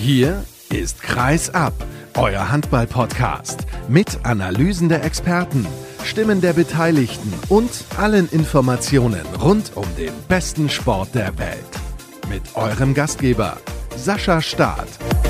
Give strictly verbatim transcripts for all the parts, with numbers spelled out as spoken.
Hier ist Kreis ab, euer Handball-Podcast mit Analysen der Experten, Stimmen der Beteiligten und allen Informationen rund um den besten Sport der Welt. Mit eurem Gastgeber Sascha Staat.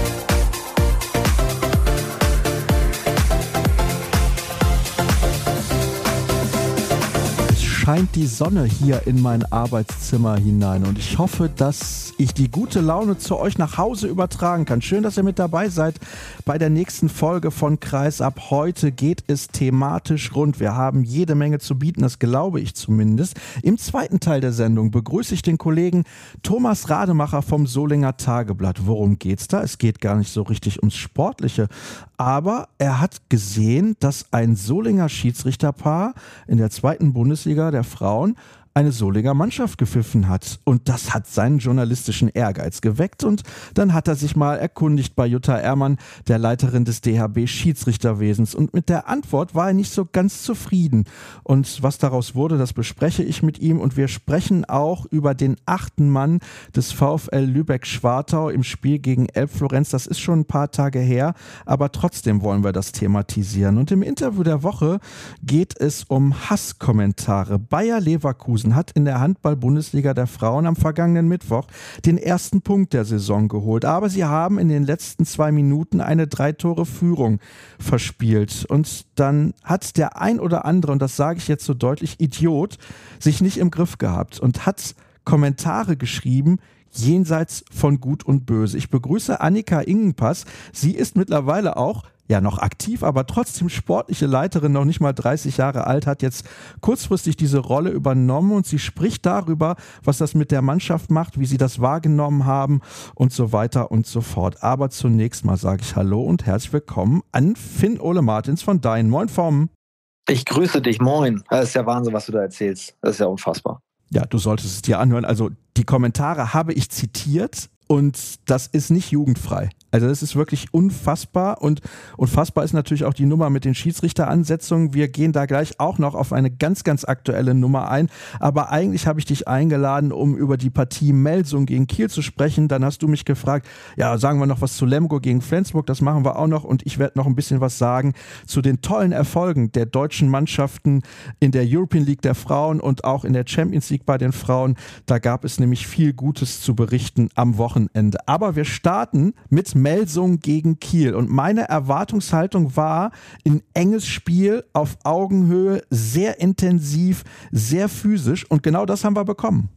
Scheint die Sonne hier in mein Arbeitszimmer hinein und ich hoffe, dass ich die gute Laune zu euch nach Hause übertragen kann. Schön, dass ihr mit dabei seid bei der nächsten Folge von Kreis ab. Heute geht es thematisch rund. Wir haben jede Menge zu bieten, das glaube ich zumindest. Im zweiten Teil der Sendung begrüße ich den Kollegen Thomas Rademacher vom Solinger Tageblatt. Worum geht's da? Es geht gar nicht so richtig ums Sportliche, aber er hat gesehen, dass ein Solinger Schiedsrichterpaar in der zweiten Bundesliga der Frauen eine Solinger Mannschaft gepfiffen hat. Und das hat seinen journalistischen Ehrgeiz geweckt. Und dann hat er sich mal erkundigt bei Jutta Ehrmann, der Leiterin des D H B Schiedsrichterwesens. Und mit der Antwort war er nicht so ganz zufrieden. Und was daraus wurde, das bespreche ich mit ihm. Und wir sprechen auch über den achten Mann des VfL Lübeck-Schwartau im Spiel gegen Elbflorenz. Das ist schon ein paar Tage her, aber trotzdem wollen wir das thematisieren. Und im Interview der Woche geht es um Hasskommentare. Bayer Leverkusen hat in der Handball-Bundesliga der Frauen am vergangenen Mittwoch den ersten Punkt der Saison geholt. Aber sie haben in den letzten zwei Minuten eine Drei-Tore-Führung verspielt. Und dann hat der ein oder andere, und das sage ich jetzt so deutlich, Idiot, sich nicht im Griff gehabt und hat Kommentare geschrieben, jenseits von Gut und Böse. Ich begrüße Annika Ingenpass. Sie ist mittlerweile auch ja noch aktiv, aber trotzdem sportliche Leiterin, noch nicht mal dreißig Jahre alt, hat jetzt kurzfristig diese Rolle übernommen und sie spricht darüber, was das mit der Mannschaft macht, wie sie das wahrgenommen haben und so weiter und so fort. Aber zunächst mal sage ich Hallo und herzlich willkommen an Finn Ole Martins von Dein. Moin vom. Ich grüße dich, moin. Das ist ja Wahnsinn, was du da erzählst. Das ist ja unfassbar. Ja, du solltest es dir anhören. Also die Kommentare habe ich zitiert und das ist nicht jugendfrei. Also das ist wirklich unfassbar und unfassbar ist natürlich auch die Nummer mit den Schiedsrichteransetzungen. Wir gehen da gleich auch noch auf eine ganz, ganz aktuelle Nummer ein. Aber eigentlich habe ich dich eingeladen, um über die Partie Melsung gegen Kiel zu sprechen. Dann hast du mich gefragt, ja, sagen wir noch was zu Lemgo gegen Flensburg, das machen wir auch noch. Und ich werde noch ein bisschen was sagen zu den tollen Erfolgen der deutschen Mannschaften in der European League der Frauen und auch in der Champions League bei den Frauen. Da gab es nämlich viel Gutes zu berichten am Wochenende. Aber wir starten mit Melsung gegen Kiel. Und meine Erwartungshaltung war ein enges Spiel auf Augenhöhe, sehr intensiv, sehr physisch. Und genau das haben wir bekommen.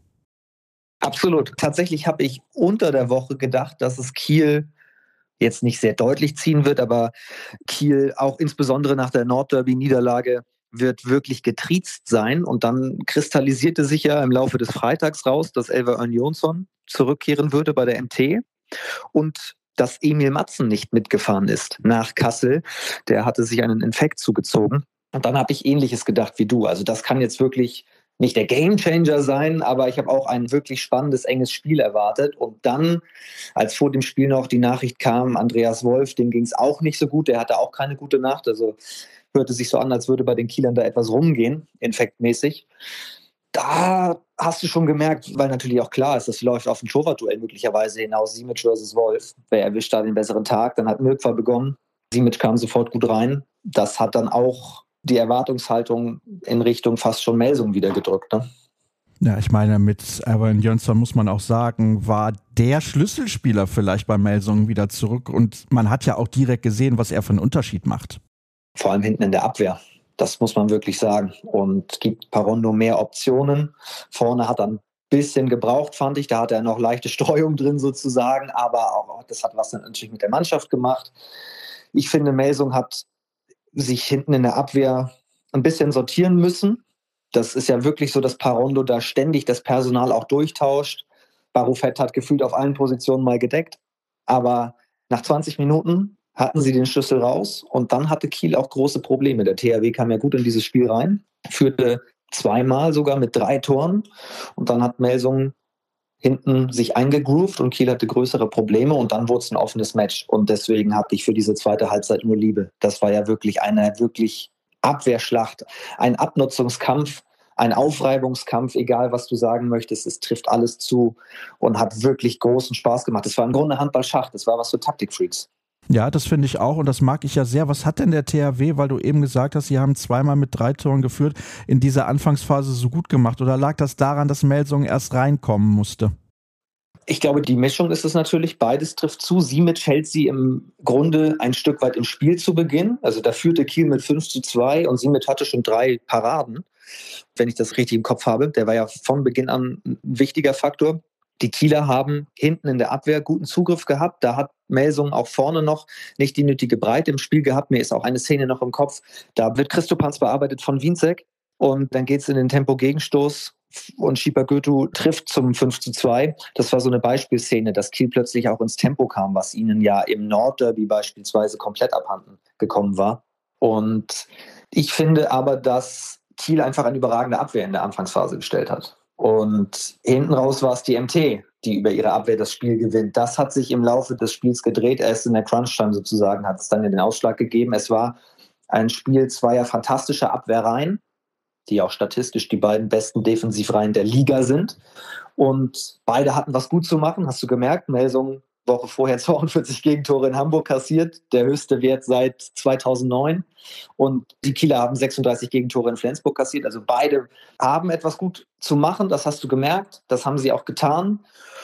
Absolut. Tatsächlich habe ich unter der Woche gedacht, dass es Kiel jetzt nicht sehr deutlich ziehen wird, aber Kiel auch insbesondere nach der Nordderby-Niederlage wird wirklich getriezt sein. Und dann kristallisierte sich ja im Laufe des Freitags raus, dass Elva Örn-Jonsson zurückkehren würde bei der M T. Und dass Emil Matzen nicht mitgefahren ist nach Kassel. Der hatte sich einen Infekt zugezogen. Und dann habe ich Ähnliches gedacht wie du. Also das kann jetzt wirklich nicht der Gamechanger sein, aber ich habe auch ein wirklich spannendes, enges Spiel erwartet. Und dann, als vor dem Spiel noch die Nachricht kam, Andreas Wolf, dem ging es auch nicht so gut. Der hatte auch keine gute Nacht. Also hörte sich so an, als würde bei den Kielern da etwas rumgehen, infektmäßig. Da hast du schon gemerkt, weil natürlich auch klar ist, das läuft auf ein Torwartduell möglicherweise hinaus, Simic versus Wolf. Wer erwischt da den besseren Tag? Dann hat Mirkwa begonnen. Simic kam sofort gut rein. Das hat dann auch die Erwartungshaltung in Richtung fast schon Melsung wieder gedrückt. Ne? Ja, ich meine, mit Erwan Jönsson muss man auch sagen, war der Schlüsselspieler vielleicht bei Melsung wieder zurück. Und man hat ja auch direkt gesehen, was er für einen Unterschied macht. Vor allem hinten in der Abwehr. Das muss man wirklich sagen. Und gibt Parondo mehr Optionen. Vorne hat er ein bisschen gebraucht, fand ich. Da hat er noch leichte Streuung drin sozusagen. Aber auch das hat was natürlich mit der Mannschaft gemacht. Ich finde, Melsung hat sich hinten in der Abwehr ein bisschen sortieren müssen. Das ist ja wirklich so, dass Parondo da ständig das Personal auch durchtauscht. Barufet hat gefühlt auf allen Positionen mal gedeckt. Aber nach zwanzig Minuten hatten sie den Schlüssel raus und dann hatte Kiel auch große Probleme. Der T H W kam ja gut in dieses Spiel rein, führte zweimal sogar mit drei Toren und dann hat Melsung hinten sich eingegroovt und Kiel hatte größere Probleme und dann wurde es ein offenes Match und deswegen hatte ich für diese zweite Halbzeit nur Liebe. Das war ja wirklich eine wirklich Abwehrschlacht, ein Abnutzungskampf ein Aufreibungskampf, egal was du sagen möchtest, es trifft alles zu und hat wirklich großen Spaß gemacht. Es war im Grunde Handball-Schach, das war was für Taktikfreaks. Ja, das finde ich auch und das mag ich ja sehr. Was hat denn der T H W, weil du eben gesagt hast, sie haben zweimal mit drei Toren geführt, in dieser Anfangsphase so gut gemacht? Oder lag das daran, dass Melsungen erst reinkommen musste? Ich glaube, die Mischung ist es natürlich. Beides trifft zu. Simic hält sie im Grunde ein Stück weit im Spiel zu Beginn. Also da führte Kiel mit fünf zu zwei und Simic hatte schon drei Paraden, wenn ich das richtig im Kopf habe. Der war ja von Beginn an ein wichtiger Faktor. Die Kieler haben hinten in der Abwehr guten Zugriff gehabt. Da hat Melsungen auch vorne noch nicht die nötige Breite im Spiel gehabt. Mir ist auch eine Szene noch im Kopf. Da wird Christopanz bearbeitet von Wienzek und dann geht es in den Tempo-Gegenstoß und Schieper Götu trifft zum fünf zu zwei. Das war so eine Beispielszene, dass Kiel plötzlich auch ins Tempo kam, was ihnen ja im Nordderby beispielsweise komplett abhanden gekommen war. Und ich finde aber, dass Kiel einfach eine überragende Abwehr in der Anfangsphase gestellt hat. Und hinten raus war es die M T, die über ihre Abwehr das Spiel gewinnt. Das hat sich im Laufe des Spiels gedreht. Erst in der Crunch-Time sozusagen hat es dann den Ausschlag gegeben. Es war ein Spiel zweier fantastischer Abwehrreihen, die auch statistisch die beiden besten Defensivreihen der Liga sind. Und beide hatten was gut zu machen, hast du gemerkt. Melsungen Woche vorher zweiundvierzig Gegentore in Hamburg kassiert, der höchste Wert seit zweitausendneun. Und die Kieler haben sechsunddreißig Gegentore in Flensburg kassiert. Also beide haben etwas gut zu machen, das hast du gemerkt. Das haben sie auch getan.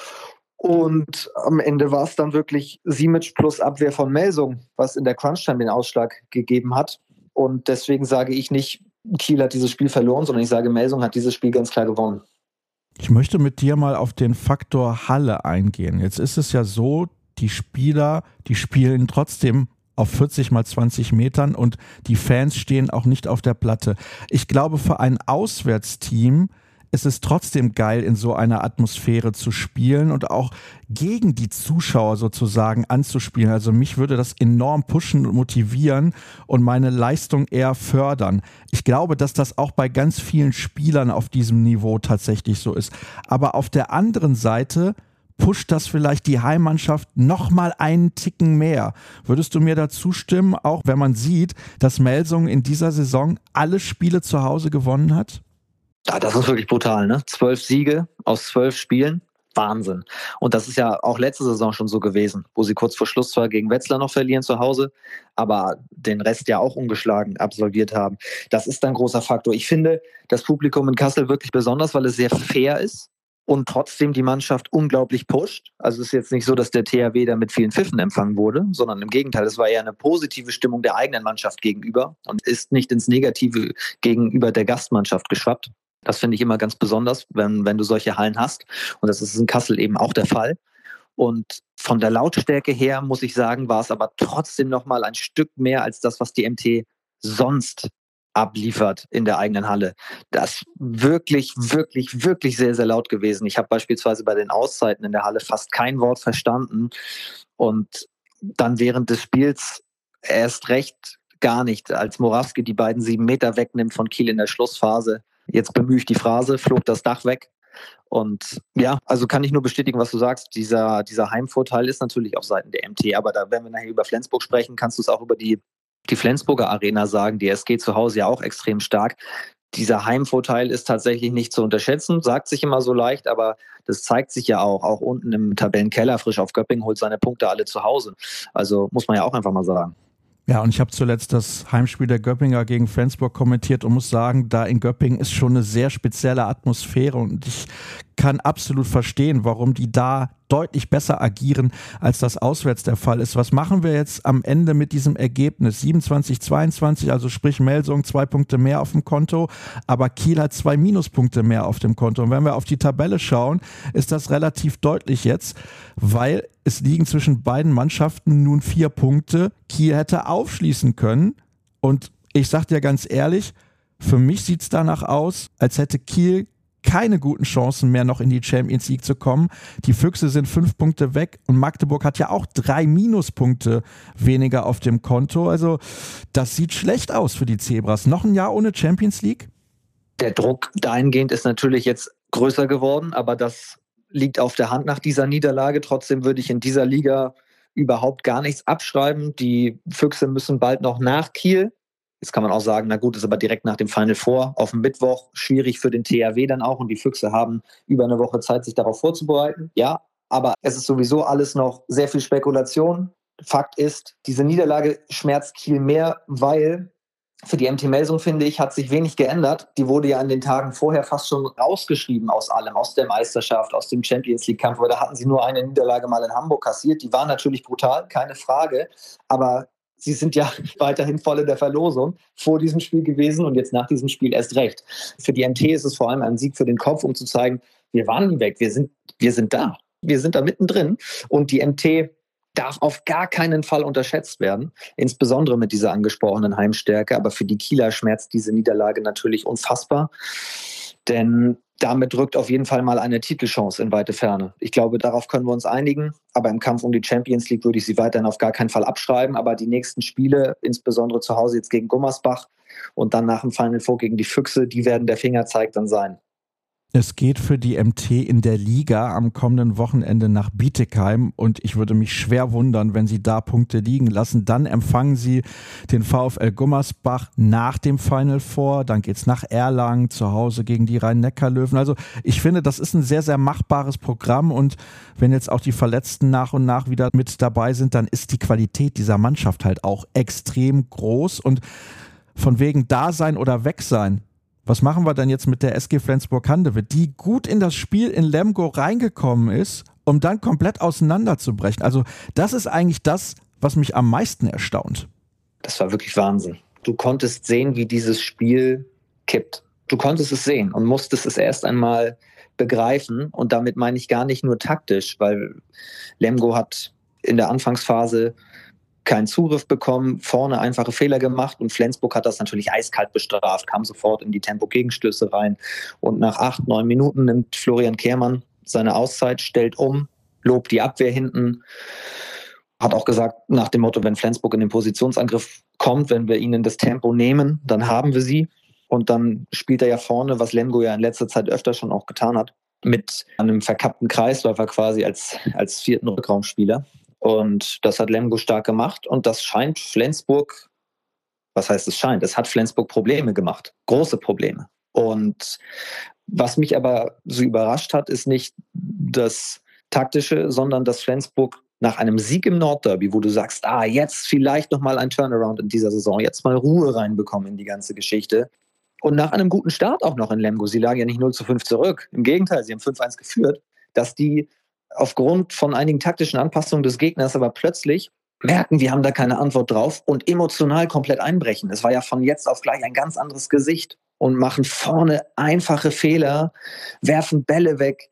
Und am Ende war es dann wirklich Simic plus Abwehr von Melsungen, was in der Crunch-Time den Ausschlag gegeben hat. Und deswegen sage ich nicht, Kiel hat dieses Spiel verloren, sondern ich sage, Melsungen hat dieses Spiel ganz klar gewonnen. Ich möchte mit dir mal auf den Faktor Halle eingehen. Jetzt ist es ja so, die Spieler, die spielen trotzdem auf vierzig mal zwanzig Metern und die Fans stehen auch nicht auf der Platte. Ich glaube, für ein Auswärtsteam ist es trotzdem geil, in so einer Atmosphäre zu spielen und auch gegen die Zuschauer sozusagen anzuspielen. Also mich würde das enorm pushen und motivieren und meine Leistung eher fördern. Ich glaube, dass das auch bei ganz vielen Spielern auf diesem Niveau tatsächlich so ist. Aber auf der anderen Seite pusht das vielleicht die Heimmannschaft noch mal einen Ticken mehr. Würdest du mir da zustimmen, auch wenn man sieht, dass Melsungen in dieser Saison alle Spiele zu Hause gewonnen hat? Ja, das ist wirklich brutal, ne? Zwölf Siege aus zwölf Spielen. Wahnsinn. Und das ist ja auch letzte Saison schon so gewesen, wo sie kurz vor Schluss zwar gegen Wetzlar noch verlieren zu Hause, aber den Rest ja auch ungeschlagen absolviert haben. Das ist ein großer Faktor. Ich finde das Publikum in Kassel wirklich besonders, weil es sehr fair ist und trotzdem die Mannschaft unglaublich pusht. Also es ist jetzt nicht so, dass der T H W da mit vielen Pfiffen empfangen wurde, sondern im Gegenteil, es war eher eine positive Stimmung der eigenen Mannschaft gegenüber und ist nicht ins Negative gegenüber der Gastmannschaft geschwappt. Das finde ich immer ganz besonders, wenn, wenn du solche Hallen hast. Und das ist in Kassel eben auch der Fall. Und von der Lautstärke her, muss ich sagen, war es aber trotzdem noch mal ein Stück mehr als das, was die M T sonst abliefert in der eigenen Halle. Das ist wirklich, wirklich, wirklich sehr, sehr laut gewesen. Ich habe beispielsweise bei den Auszeiten in der Halle fast kein Wort verstanden. Und dann während des Spiels erst recht gar nicht, als Morawski die beiden sieben Meter wegnimmt von Kiel in der Schlussphase. Jetzt bemühe ich die Phrase, flog das Dach weg. Und ja, also kann ich nur bestätigen, was du sagst. Dieser, dieser Heimvorteil ist natürlich auf Seiten der M T, aber da, wenn wir nachher über Flensburg sprechen, kannst du es auch über die, die Flensburger Arena sagen. Die S G zu Hause ja auch extrem stark. Dieser Heimvorteil ist tatsächlich nicht zu unterschätzen, sagt sich immer so leicht, aber das zeigt sich ja auch. Auch unten im Tabellenkeller, frisch auf Göppingen, holt seine Punkte alle zu Hause. Also muss man ja auch einfach mal sagen. Ja, und ich habe zuletzt das Heimspiel der Göppinger gegen Flensburg kommentiert und muss sagen, da in Göppingen ist schon eine sehr spezielle Atmosphäre und ich kann absolut verstehen, warum die da deutlich besser agieren, als das auswärts der Fall ist. Was machen wir jetzt am Ende mit diesem Ergebnis? siebenundzwanzig zweiundzwanzig, also sprich Melsungen zwei Punkte mehr auf dem Konto, aber Kiel hat zwei Minuspunkte mehr auf dem Konto. Und wenn wir auf die Tabelle schauen, ist das relativ deutlich jetzt, weil es liegen zwischen beiden Mannschaften nun vier Punkte. Kiel hätte aufschließen können und ich sag dir ganz ehrlich, für mich sieht es danach aus, als hätte Kiel keine guten Chancen mehr, noch in die Champions League zu kommen. Die Füchse sind fünf Punkte weg und Magdeburg hat ja auch drei Minuspunkte weniger auf dem Konto. Also das sieht schlecht aus für die Zebras. Noch ein Jahr ohne Champions League? Der Druck dahingehend ist natürlich jetzt größer geworden, aber das liegt auf der Hand nach dieser Niederlage. Trotzdem würde ich in dieser Liga überhaupt gar nichts abschreiben. Die Füchse müssen bald noch nach Kiel. Jetzt kann man auch sagen, na gut, ist aber direkt nach dem Final Four auf dem Mittwoch, schwierig für den T H W dann auch und die Füchse haben über eine Woche Zeit, sich darauf vorzubereiten. Ja, aber es ist sowieso alles noch sehr viel Spekulation. Fakt ist, diese Niederlage schmerzt Kiel mehr, weil für die M T Melsung, finde ich, hat sich wenig geändert. Die wurde ja in den Tagen vorher fast schon rausgeschrieben aus allem, aus der Meisterschaft, aus dem Champions League-Kampf, weil da hatten sie nur eine Niederlage mal in Hamburg kassiert. Die war natürlich brutal, keine Frage, aber sie sind ja weiterhin voll in der Verlosung vor diesem Spiel gewesen und jetzt nach diesem Spiel erst recht. Für die M T ist es vor allem ein Sieg für den Kopf, um zu zeigen, wir waren nie weg, wir sind, wir sind da. Wir sind da mittendrin und die M T darf auf gar keinen Fall unterschätzt werden, insbesondere mit dieser angesprochenen Heimstärke. Aber für die Kieler schmerzt diese Niederlage natürlich unfassbar, denn damit rückt auf jeden Fall mal eine Titelchance in weite Ferne. Ich glaube, darauf können wir uns einigen, aber im Kampf um die Champions League würde ich sie weiterhin auf gar keinen Fall abschreiben. Aber die nächsten Spiele, insbesondere zu Hause jetzt gegen Gummersbach und dann nach dem Final Four gegen die Füchse, die werden der Fingerzeig dann sein. Es geht für die M T in der Liga am kommenden Wochenende nach Bietigheim und ich würde mich schwer wundern, wenn sie da Punkte liegen lassen. Dann empfangen sie den VfL Gummersbach nach dem Final Four. Dann geht's nach Erlangen, zu Hause gegen die Rhein-Neckar-Löwen. Also ich finde, das ist ein sehr, sehr machbares Programm und wenn jetzt auch die Verletzten nach und nach wieder mit dabei sind, dann ist die Qualität dieser Mannschaft halt auch extrem groß und von wegen Dasein oder Wegsein. Was machen wir denn jetzt mit der S G Flensburg-Handewitt, die gut in das Spiel in Lemgo reingekommen ist, um dann komplett auseinanderzubrechen? Also das ist eigentlich das, was mich am meisten erstaunt. Das war wirklich Wahnsinn. Du konntest sehen, wie dieses Spiel kippt. Du konntest es sehen und musstest es erst einmal begreifen. Und damit meine ich gar nicht nur taktisch, weil Lemgo hat in der Anfangsphase keinen Zugriff bekommen, vorne einfache Fehler gemacht und Flensburg hat das natürlich eiskalt bestraft, kam sofort in die Tempo-Gegenstöße rein und nach acht, neun Minuten nimmt Florian Kehrmann seine Auszeit, stellt um, lobt die Abwehr hinten, hat auch gesagt nach dem Motto, wenn Flensburg in den Positionsangriff kommt, wenn wir ihnen das Tempo nehmen, dann haben wir sie und dann spielt er ja vorne, was Lemgo ja in letzter Zeit öfter schon auch getan hat, mit einem verkappten Kreisläufer quasi als, als vierten Rückraumspieler. Und das hat Lemgo stark gemacht und das scheint Flensburg, was heißt es scheint, es hat Flensburg Probleme gemacht, große Probleme. Und was mich aber so überrascht hat, ist nicht das Taktische, sondern dass Flensburg nach einem Sieg im Nordderby, wo du sagst, ah, jetzt vielleicht nochmal ein Turnaround in dieser Saison, jetzt mal Ruhe reinbekommen in die ganze Geschichte. Und nach einem guten Start auch noch in Lemgo, sie lagen ja nicht null zu fünf zurück, im Gegenteil, sie haben fünf eins geführt, dass die aufgrund von einigen taktischen Anpassungen des Gegners aber plötzlich merken, wir haben da keine Antwort drauf und emotional komplett einbrechen. Es war ja von jetzt auf gleich ein ganz anderes Gesicht und machen vorne einfache Fehler, werfen Bälle weg.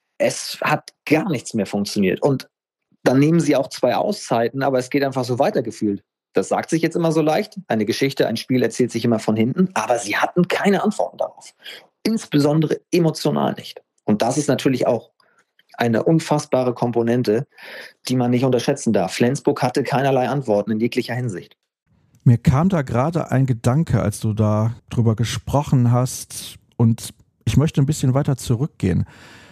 Es hat gar nichts mehr funktioniert. Und dann nehmen sie auch zwei Auszeiten, aber es geht einfach so weitergefühlt. Das sagt sich jetzt immer so leicht. Eine Geschichte, ein Spiel erzählt sich immer von hinten, aber sie hatten keine Antworten darauf. Insbesondere emotional nicht. Und das ist natürlich auch eine unfassbare Komponente, die man nicht unterschätzen darf. Flensburg hatte keinerlei Antworten in jeglicher Hinsicht. Mir kam da gerade ein Gedanke, als du da drüber gesprochen hast und ich möchte ein bisschen weiter zurückgehen.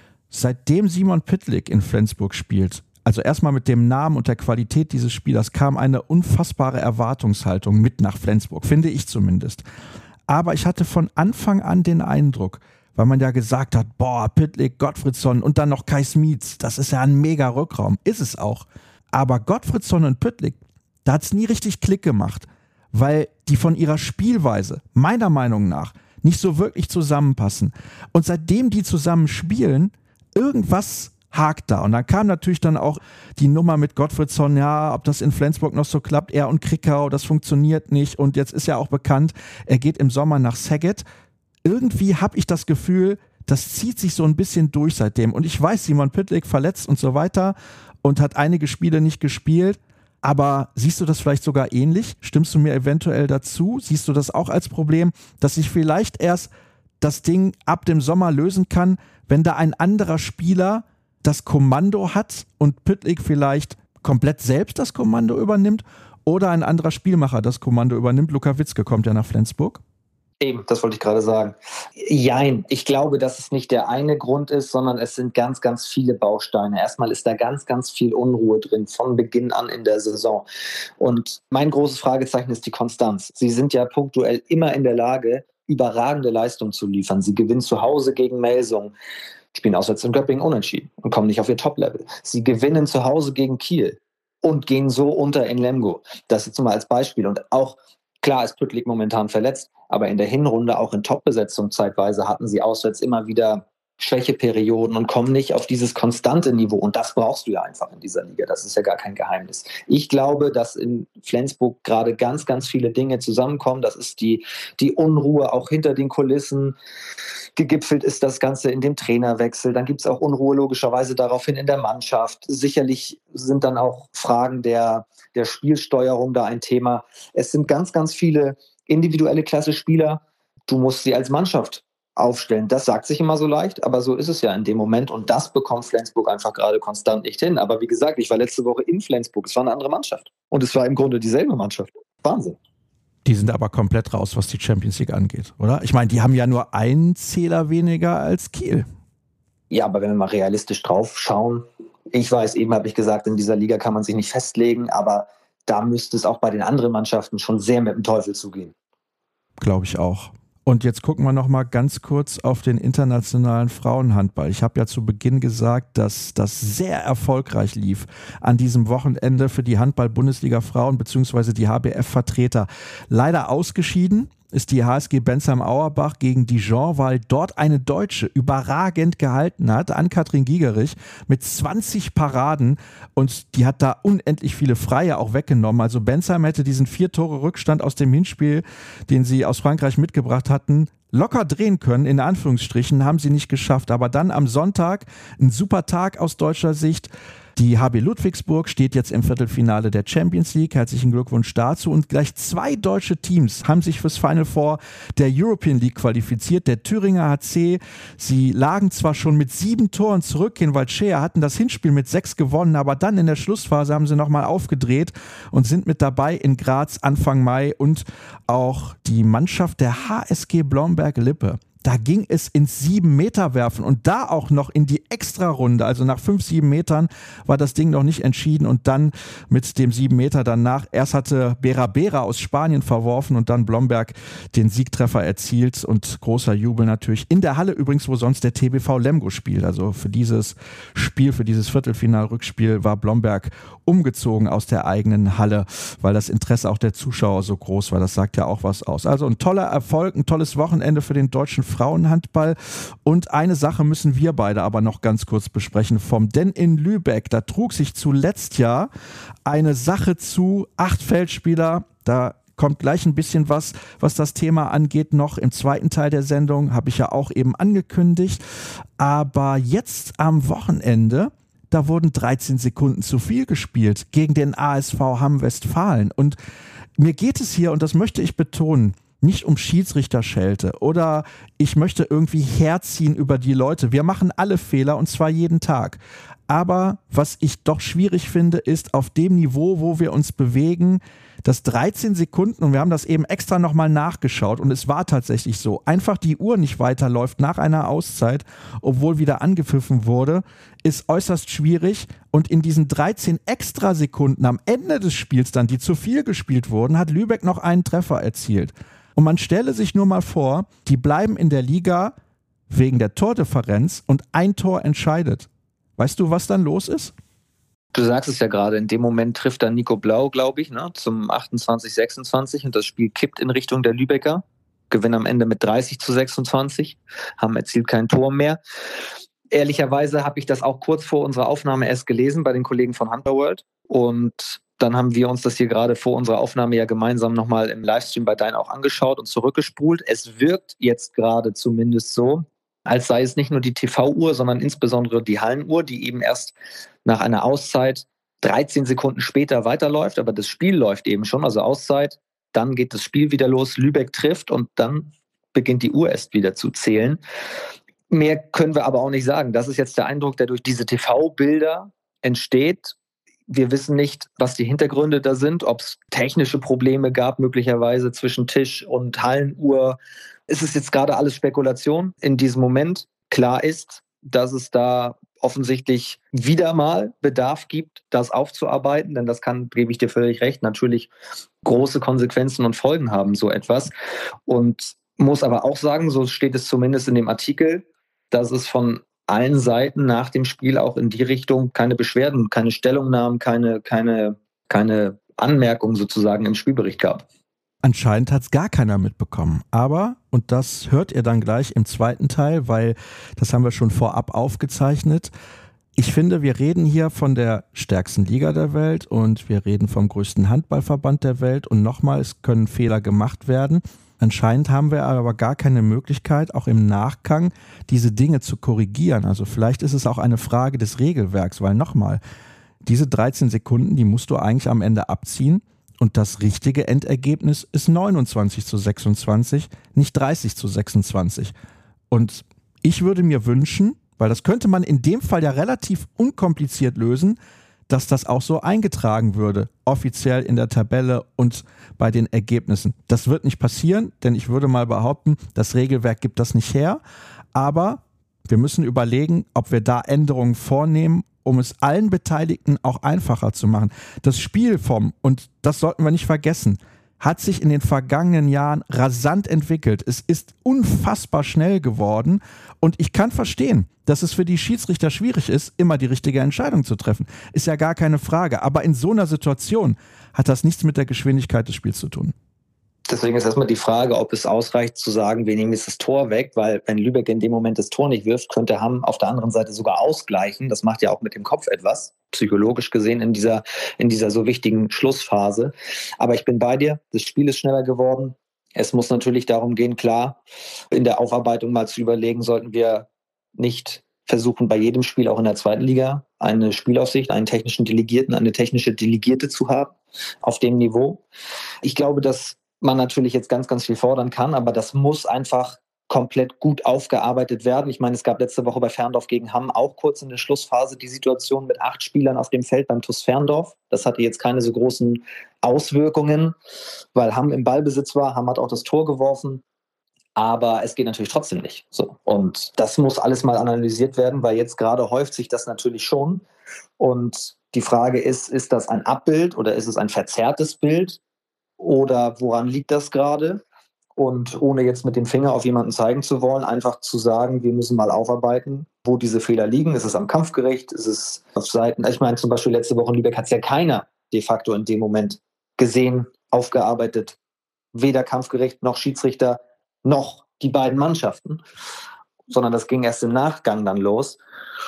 Seitdem Simon Pytlik in Flensburg spielt, also erstmal mit dem Namen und der Qualität dieses Spielers, kam eine unfassbare Erwartungshaltung mit nach Flensburg, finde ich zumindest. Aber ich hatte von Anfang an den Eindruck, weil man ja gesagt hat, boah, Pytlik, Gottfriedson und dann noch Kai Smits, das ist ja ein mega Rückraum. Ist es auch. Aber Gottfriedson und Pytlik, da hat es nie richtig Klick gemacht, weil die von ihrer Spielweise, meiner Meinung nach, nicht so wirklich zusammenpassen. Und seitdem die zusammen spielen, irgendwas hakt da. Und dann kam natürlich dann auch die Nummer mit Gottfriedson, ja, ob das in Flensburg noch so klappt, er und Krickau, das funktioniert nicht. Und jetzt ist ja auch bekannt, er geht im Sommer nach Szeged. Irgendwie habe ich das Gefühl, das zieht sich so ein bisschen durch seitdem. Und ich weiß, Simon Pytlik verletzt und so weiter und hat einige Spiele nicht gespielt. Aber siehst du das vielleicht sogar ähnlich? Stimmst du mir eventuell dazu? Siehst du das auch als Problem, dass sich vielleicht erst das Ding ab dem Sommer lösen kann, wenn da ein anderer Spieler das Kommando hat und Pytlik vielleicht komplett selbst das Kommando übernimmt oder ein anderer Spielmacher das Kommando übernimmt? Luka Witzke kommt ja nach Flensburg. Eben, das wollte ich gerade sagen. Jein, ich glaube, dass es nicht der eine Grund ist, sondern es sind ganz, ganz viele Bausteine. Erstmal ist da ganz, ganz viel Unruhe drin, von Beginn an in der Saison. Und mein großes Fragezeichen ist die Konstanz. Sie sind ja punktuell immer in der Lage, überragende Leistung zu liefern. Sie gewinnen zu Hause gegen Melsung, spielen auswärts in Göppingen unentschieden und kommen nicht auf ihr Top-Level. Sie gewinnen zu Hause gegen Kiel und gehen so unter in Lemgo. Das jetzt mal als Beispiel. Und auch, klar ist Püttlik momentan verletzt, aber in der Hinrunde, auch in Top-Besetzung zeitweise, hatten sie auswärts immer wieder Schwächeperioden und kommen nicht auf dieses konstante Niveau. Und das brauchst du ja einfach in dieser Liga. Das ist ja gar kein Geheimnis. Ich glaube, dass in Flensburg gerade ganz, ganz viele Dinge zusammenkommen. Das ist die, die Unruhe auch hinter den Kulissen. Gegipfelt ist das Ganze in dem Trainerwechsel. Dann gibt es auch Unruhe logischerweise daraufhin in der Mannschaft. Sicherlich sind dann auch Fragen der, der Spielsteuerung da ein Thema. Es sind ganz, ganz viele individuelle Klasse-Spieler. Du musst sie als Mannschaft aufstellen. Das sagt sich immer so leicht, aber so ist es ja in dem Moment und das bekommt Flensburg einfach gerade konstant nicht hin. Aber wie gesagt, ich war letzte Woche in Flensburg. Es war eine andere Mannschaft und es war im Grunde dieselbe Mannschaft. Wahnsinn. Die sind aber komplett raus, was die Champions League angeht, oder? Ich meine, die haben ja nur einen Zähler weniger als Kiel. Ja, aber wenn wir mal realistisch drauf schauen, ich weiß, eben habe ich gesagt, in dieser Liga kann man sich nicht festlegen, aber da müsste es auch bei den anderen Mannschaften schon sehr mit dem Teufel zugehen. Glaube ich auch. Und jetzt gucken wir noch mal ganz kurz auf den internationalen Frauenhandball. Ich habe ja zu Beginn gesagt, dass das sehr erfolgreich lief an diesem Wochenende für die Handball-Bundesliga-Frauen bzw. die H B F-Vertreter. Leider ausgeschieden ist die H S G Bensheim-Auerbach gegen Dijon, weil dort eine Deutsche überragend gehalten hat, Ann-Kathrin Gigerich, mit zwanzig Paraden und die hat da unendlich viele Freie auch weggenommen. Also Bensheim hätte diesen vier Tore Rückstand aus dem Hinspiel, den sie aus Frankreich mitgebracht hatten, locker drehen können, in Anführungsstrichen, haben sie nicht geschafft. Aber dann am Sonntag, ein super Tag aus deutscher Sicht. Die H B Ludwigsburg steht jetzt im Viertelfinale der Champions League. Herzlichen Glückwunsch dazu. Und gleich zwei deutsche Teams haben sich fürs Final Four der European League qualifiziert. Der Thüringer H C, sie lagen zwar schon mit sieben Toren zurück, in Valchea hatten das Hinspiel mit sechs gewonnen, aber dann in der Schlussphase haben sie nochmal aufgedreht und sind mit dabei in Graz Anfang Mai. Und auch die Mannschaft der H S G Blomberg-Lippe. Da ging es ins sieben Meter werfen und da auch noch in die Extrarunde, also nach fünf, sieben Metern war das Ding noch nicht entschieden und dann mit dem sieben Meter danach, erst hatte Bera Bera aus Spanien verworfen und dann Blomberg den Siegtreffer erzielt und großer Jubel natürlich in der Halle übrigens, wo sonst der T B V Lemgo spielt. Also für dieses Spiel, für dieses Viertelfinal-Rückspiel war Blomberg umgezogen aus der eigenen Halle, weil das Interesse auch der Zuschauer so groß war. Das sagt ja auch was aus. Also ein toller Erfolg, ein tolles Wochenende für den deutschen Frauenhandball. Und eine Sache müssen wir beide aber noch ganz kurz besprechen vom, denn in Lübeck, da trug sich zuletzt ja eine Sache zu, acht Feldspieler, da kommt gleich ein bisschen was, was das Thema angeht, noch im zweiten Teil der Sendung, habe ich ja auch eben angekündigt. Aber jetzt am Wochenende, da wurden dreizehn Sekunden zu viel gespielt gegen den A S V Hamm-Westfalen. Und mir geht es hier, und das möchte ich betonen, nicht um Schiedsrichterschelte oder ich möchte irgendwie herziehen über die Leute. Wir machen alle Fehler und zwar jeden Tag. Aber was ich doch schwierig finde, ist auf dem Niveau, wo wir uns bewegen, dass dreizehn Sekunden, und wir haben das eben extra nochmal nachgeschaut und es war tatsächlich so, einfach die Uhr nicht weiterläuft nach einer Auszeit, obwohl wieder angepfiffen wurde, ist äußerst schwierig. Und in diesen dreizehn extra Sekunden am Ende des Spiels dann, die zu viel gespielt wurden, hat Lübeck noch einen Treffer erzielt. Und man stelle sich nur mal vor, die bleiben in der Liga wegen der Tordifferenz und ein Tor entscheidet. Weißt du, was dann los ist? Du sagst es ja gerade, in dem Moment trifft dann Nico Blau, glaube ich, ne, zum achtundzwanzig sechsundzwanzig und das Spiel kippt in Richtung der Lübecker. Gewinnen am Ende mit dreißig zu sechsundzwanzig, haben erzielt kein Tor mehr. Ehrlicherweise habe ich das auch kurz vor unserer Aufnahme erst gelesen bei den Kollegen von Handball World und dann haben wir uns das hier gerade vor unserer Aufnahme ja gemeinsam nochmal im Livestream bei Dein auch angeschaut und zurückgespult. Es wirkt jetzt gerade zumindest so, als sei es nicht nur die T V-Uhr, sondern insbesondere die Hallenuhr, die eben erst nach einer Auszeit dreizehn Sekunden später weiterläuft, aber das Spiel läuft eben schon, also Auszeit, dann geht das Spiel wieder los, Lübeck trifft und dann beginnt die Uhr erst wieder zu zählen. Mehr können wir aber auch nicht sagen. Das ist jetzt der Eindruck, der durch diese T V-Bilder entsteht. Wir wissen nicht, was die Hintergründe da sind, ob es technische Probleme gab, möglicherweise zwischen Tisch und Hallenuhr. Es ist jetzt gerade alles Spekulation in diesem Moment. Klar ist, dass es da offensichtlich wieder mal Bedarf gibt, das aufzuarbeiten, denn das kann, gebe ich dir völlig recht, natürlich große Konsequenzen und Folgen haben, so etwas. Und muss aber auch sagen, so steht es zumindest in dem Artikel, dass es von allen Seiten nach dem Spiel auch in die Richtung keine Beschwerden, keine Stellungnahmen, keine, keine, keine Anmerkungen sozusagen im Spielbericht gab. Anscheinend hat es gar keiner mitbekommen. Aber, und das hört ihr dann gleich im zweiten Teil, weil das haben wir schon vorab aufgezeichnet, ich finde, wir reden hier von der stärksten Liga der Welt und wir reden vom größten Handballverband der Welt und nochmal, es können Fehler gemacht werden. Anscheinend haben wir aber gar keine Möglichkeit, auch im Nachgang diese Dinge zu korrigieren. Also vielleicht ist es auch eine Frage des Regelwerks, weil nochmal, diese dreizehn Sekunden, die musst du eigentlich am Ende abziehen und das richtige Endergebnis ist neunundzwanzig zu sechsundzwanzig, nicht dreißig zu sechsundzwanzig. Und ich würde mir wünschen, weil das könnte man in dem Fall ja relativ unkompliziert lösen, dass das auch so eingetragen würde, offiziell in der Tabelle und bei den Ergebnissen. Das wird nicht passieren, denn ich würde mal behaupten, das Regelwerk gibt das nicht her, aber wir müssen überlegen, ob wir da Änderungen vornehmen, um es allen Beteiligten auch einfacher zu machen. Das Spiel vom, und das sollten wir nicht vergessen, hat sich in den vergangenen Jahren rasant entwickelt. Es ist unfassbar schnell geworden und ich kann verstehen, dass es für die Schiedsrichter schwierig ist, immer die richtige Entscheidung zu treffen. Ist ja gar keine Frage, aber in so einer Situation hat das nichts mit der Geschwindigkeit des Spiels zu tun. Deswegen ist erstmal die Frage, ob es ausreicht zu sagen, wir nehmen jetzt das Tor weg, weil wenn Lübeck in dem Moment das Tor nicht wirft, könnte Hamm auf der anderen Seite sogar ausgleichen. Das macht ja auch mit dem Kopf etwas, psychologisch gesehen in dieser, in dieser so wichtigen Schlussphase. Aber ich bin bei dir, das Spiel ist schneller geworden. Es muss natürlich darum gehen, klar, in der Aufarbeitung mal zu überlegen, sollten wir nicht versuchen, bei jedem Spiel auch in der zweiten Liga eine Spielaufsicht, einen technischen Delegierten, eine technische Delegierte zu haben auf dem Niveau. Ich glaube, dass man natürlich jetzt ganz, ganz viel fordern kann, aber das muss einfach komplett gut aufgearbeitet werden. Ich meine, es gab letzte Woche bei Ferndorf gegen Hamm auch kurz in der Schlussphase die Situation mit acht Spielern auf dem Feld beim T U S Ferndorf. Das hatte jetzt keine so großen Auswirkungen, weil Hamm im Ballbesitz war. Hamm hat auch das Tor geworfen. Aber es geht natürlich trotzdem nicht. So. Und das muss alles mal analysiert werden, weil jetzt gerade häuft sich das natürlich schon. Und die Frage ist, ist das ein Abbild oder ist es ein verzerrtes Bild? Oder woran liegt das gerade? Und ohne jetzt mit dem Finger auf jemanden zeigen zu wollen, einfach zu sagen, wir müssen mal aufarbeiten, wo diese Fehler liegen. Ist es am Kampfgericht? Ist es auf Seiten? Ich meine, zum Beispiel letzte Woche in Lübeck hat es ja keiner de facto in dem Moment gesehen, aufgearbeitet. Weder Kampfgericht noch Schiedsrichter noch die beiden Mannschaften. Sondern das ging erst im Nachgang dann los.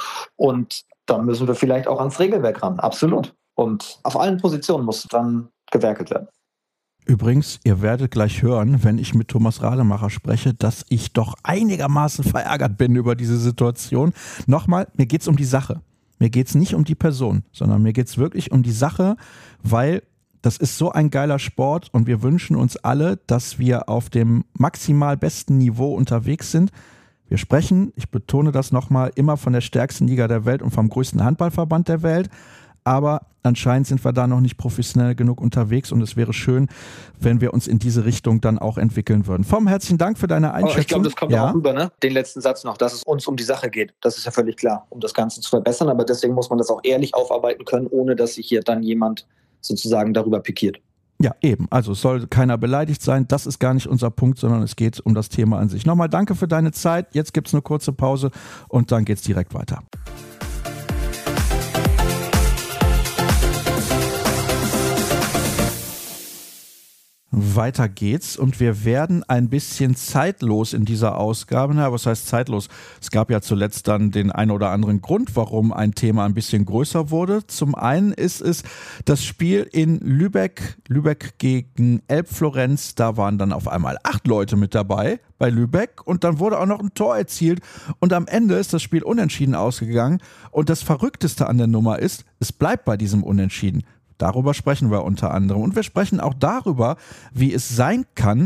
Und dann müssen wir vielleicht auch ans Regelwerk ran. Absolut. Und auf allen Positionen muss dann gewerkelt werden. Übrigens, ihr werdet gleich hören, wenn ich mit Thomas Rademacher spreche, dass ich doch einigermaßen verärgert bin über diese Situation. Nochmal, mir geht's um die Sache. Mir geht's nicht um die Person, sondern mir geht's wirklich um die Sache, weil das ist so ein geiler Sport und wir wünschen uns alle, dass wir auf dem maximal besten Niveau unterwegs sind. Wir sprechen, ich betone das nochmal, immer von der stärksten Liga der Welt und vom größten Handballverband der Welt. Aber anscheinend sind wir da noch nicht professionell genug unterwegs und es wäre schön, wenn wir uns in diese Richtung dann auch entwickeln würden. Vom herzlichen Dank für deine Einschätzung. Oh, ich glaube, das kommt ja auch rüber, ne? Den letzten Satz noch, dass es uns um die Sache geht. Das ist ja völlig klar, um das Ganze zu verbessern. Aber deswegen muss man das auch ehrlich aufarbeiten können, ohne dass sich hier dann jemand sozusagen darüber pikiert. Ja, eben. Also es soll keiner beleidigt sein. Das ist gar nicht unser Punkt, sondern es geht um das Thema an sich. Nochmal danke für deine Zeit. Jetzt gibt es eine kurze Pause und dann geht es direkt weiter. Weiter geht's und wir werden ein bisschen zeitlos in dieser Ausgabe. Na, was heißt zeitlos? Es gab ja zuletzt dann den einen oder anderen Grund, warum ein Thema ein bisschen größer wurde. Zum einen ist es das Spiel in Lübeck, Lübeck gegen Elbflorenz. Da waren dann auf einmal acht Leute mit dabei bei Lübeck und dann wurde auch noch ein Tor erzielt und am Ende ist das Spiel unentschieden ausgegangen und das Verrückteste an der Nummer ist, es bleibt bei diesem Unentschieden. Darüber sprechen wir unter anderem. Und wir sprechen auch darüber, wie es sein kann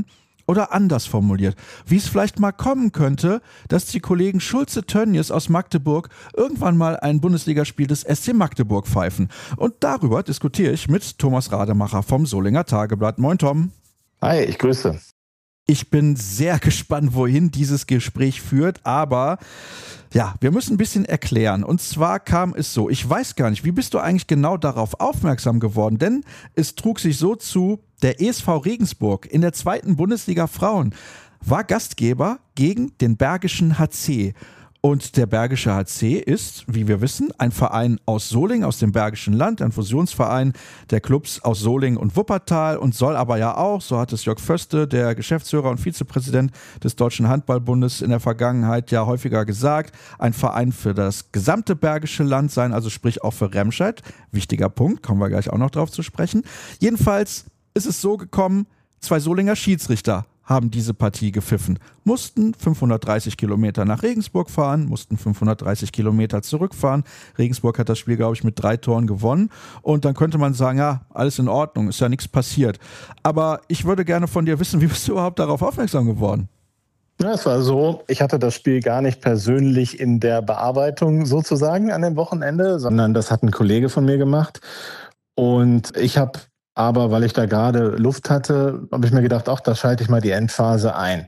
Oder anders formuliert, wie es vielleicht mal kommen könnte, dass die Kollegen Schulze-Tönnies aus Magdeburg irgendwann mal ein Bundesligaspiel des S C Magdeburg pfeifen. Und darüber diskutiere ich mit Thomas Rademacher vom Solinger Tageblatt. Moin Tom. Hi, ich grüße. Ich bin sehr gespannt, wohin dieses Gespräch führt, aber ja, wir müssen ein bisschen erklären. Und zwar kam es so, ich weiß gar nicht, wie bist du eigentlich genau darauf aufmerksam geworden? Denn es trug sich so zu, der E S V Regensburg in der zweiten Bundesliga Frauen war Gastgeber gegen den Bergischen H C. Und der Bergische H C ist, wie wir wissen, ein Verein aus Solingen, aus dem Bergischen Land, ein Fusionsverein der Clubs aus Solingen und Wuppertal und soll aber ja auch, so hat es Jörg Föste, der Geschäftsführer und Vizepräsident des Deutschen Handballbundes in der Vergangenheit ja häufiger gesagt, ein Verein für das gesamte Bergische Land sein, also sprich auch für Remscheid. Wichtiger Punkt, kommen wir gleich auch noch drauf zu sprechen. Jedenfalls ist es so gekommen, zwei Solinger Schiedsrichter haben diese Partie gepfiffen, mussten fünfhundertdreißig Kilometer nach Regensburg fahren, mussten fünfhundertdreißig Kilometer zurückfahren. Regensburg hat das Spiel, glaube ich, mit drei Toren gewonnen. Und dann könnte man sagen, ja, alles in Ordnung, ist ja nichts passiert. Aber ich würde gerne von dir wissen, wie bist du überhaupt darauf aufmerksam geworden? Ja, es war so, ich hatte das Spiel gar nicht persönlich in der Bearbeitung sozusagen an dem Wochenende, sondern das hat ein Kollege von mir gemacht. Und ich habe Aber weil ich da gerade Luft hatte, habe ich mir gedacht, ach, da schalte ich mal die Endphase ein.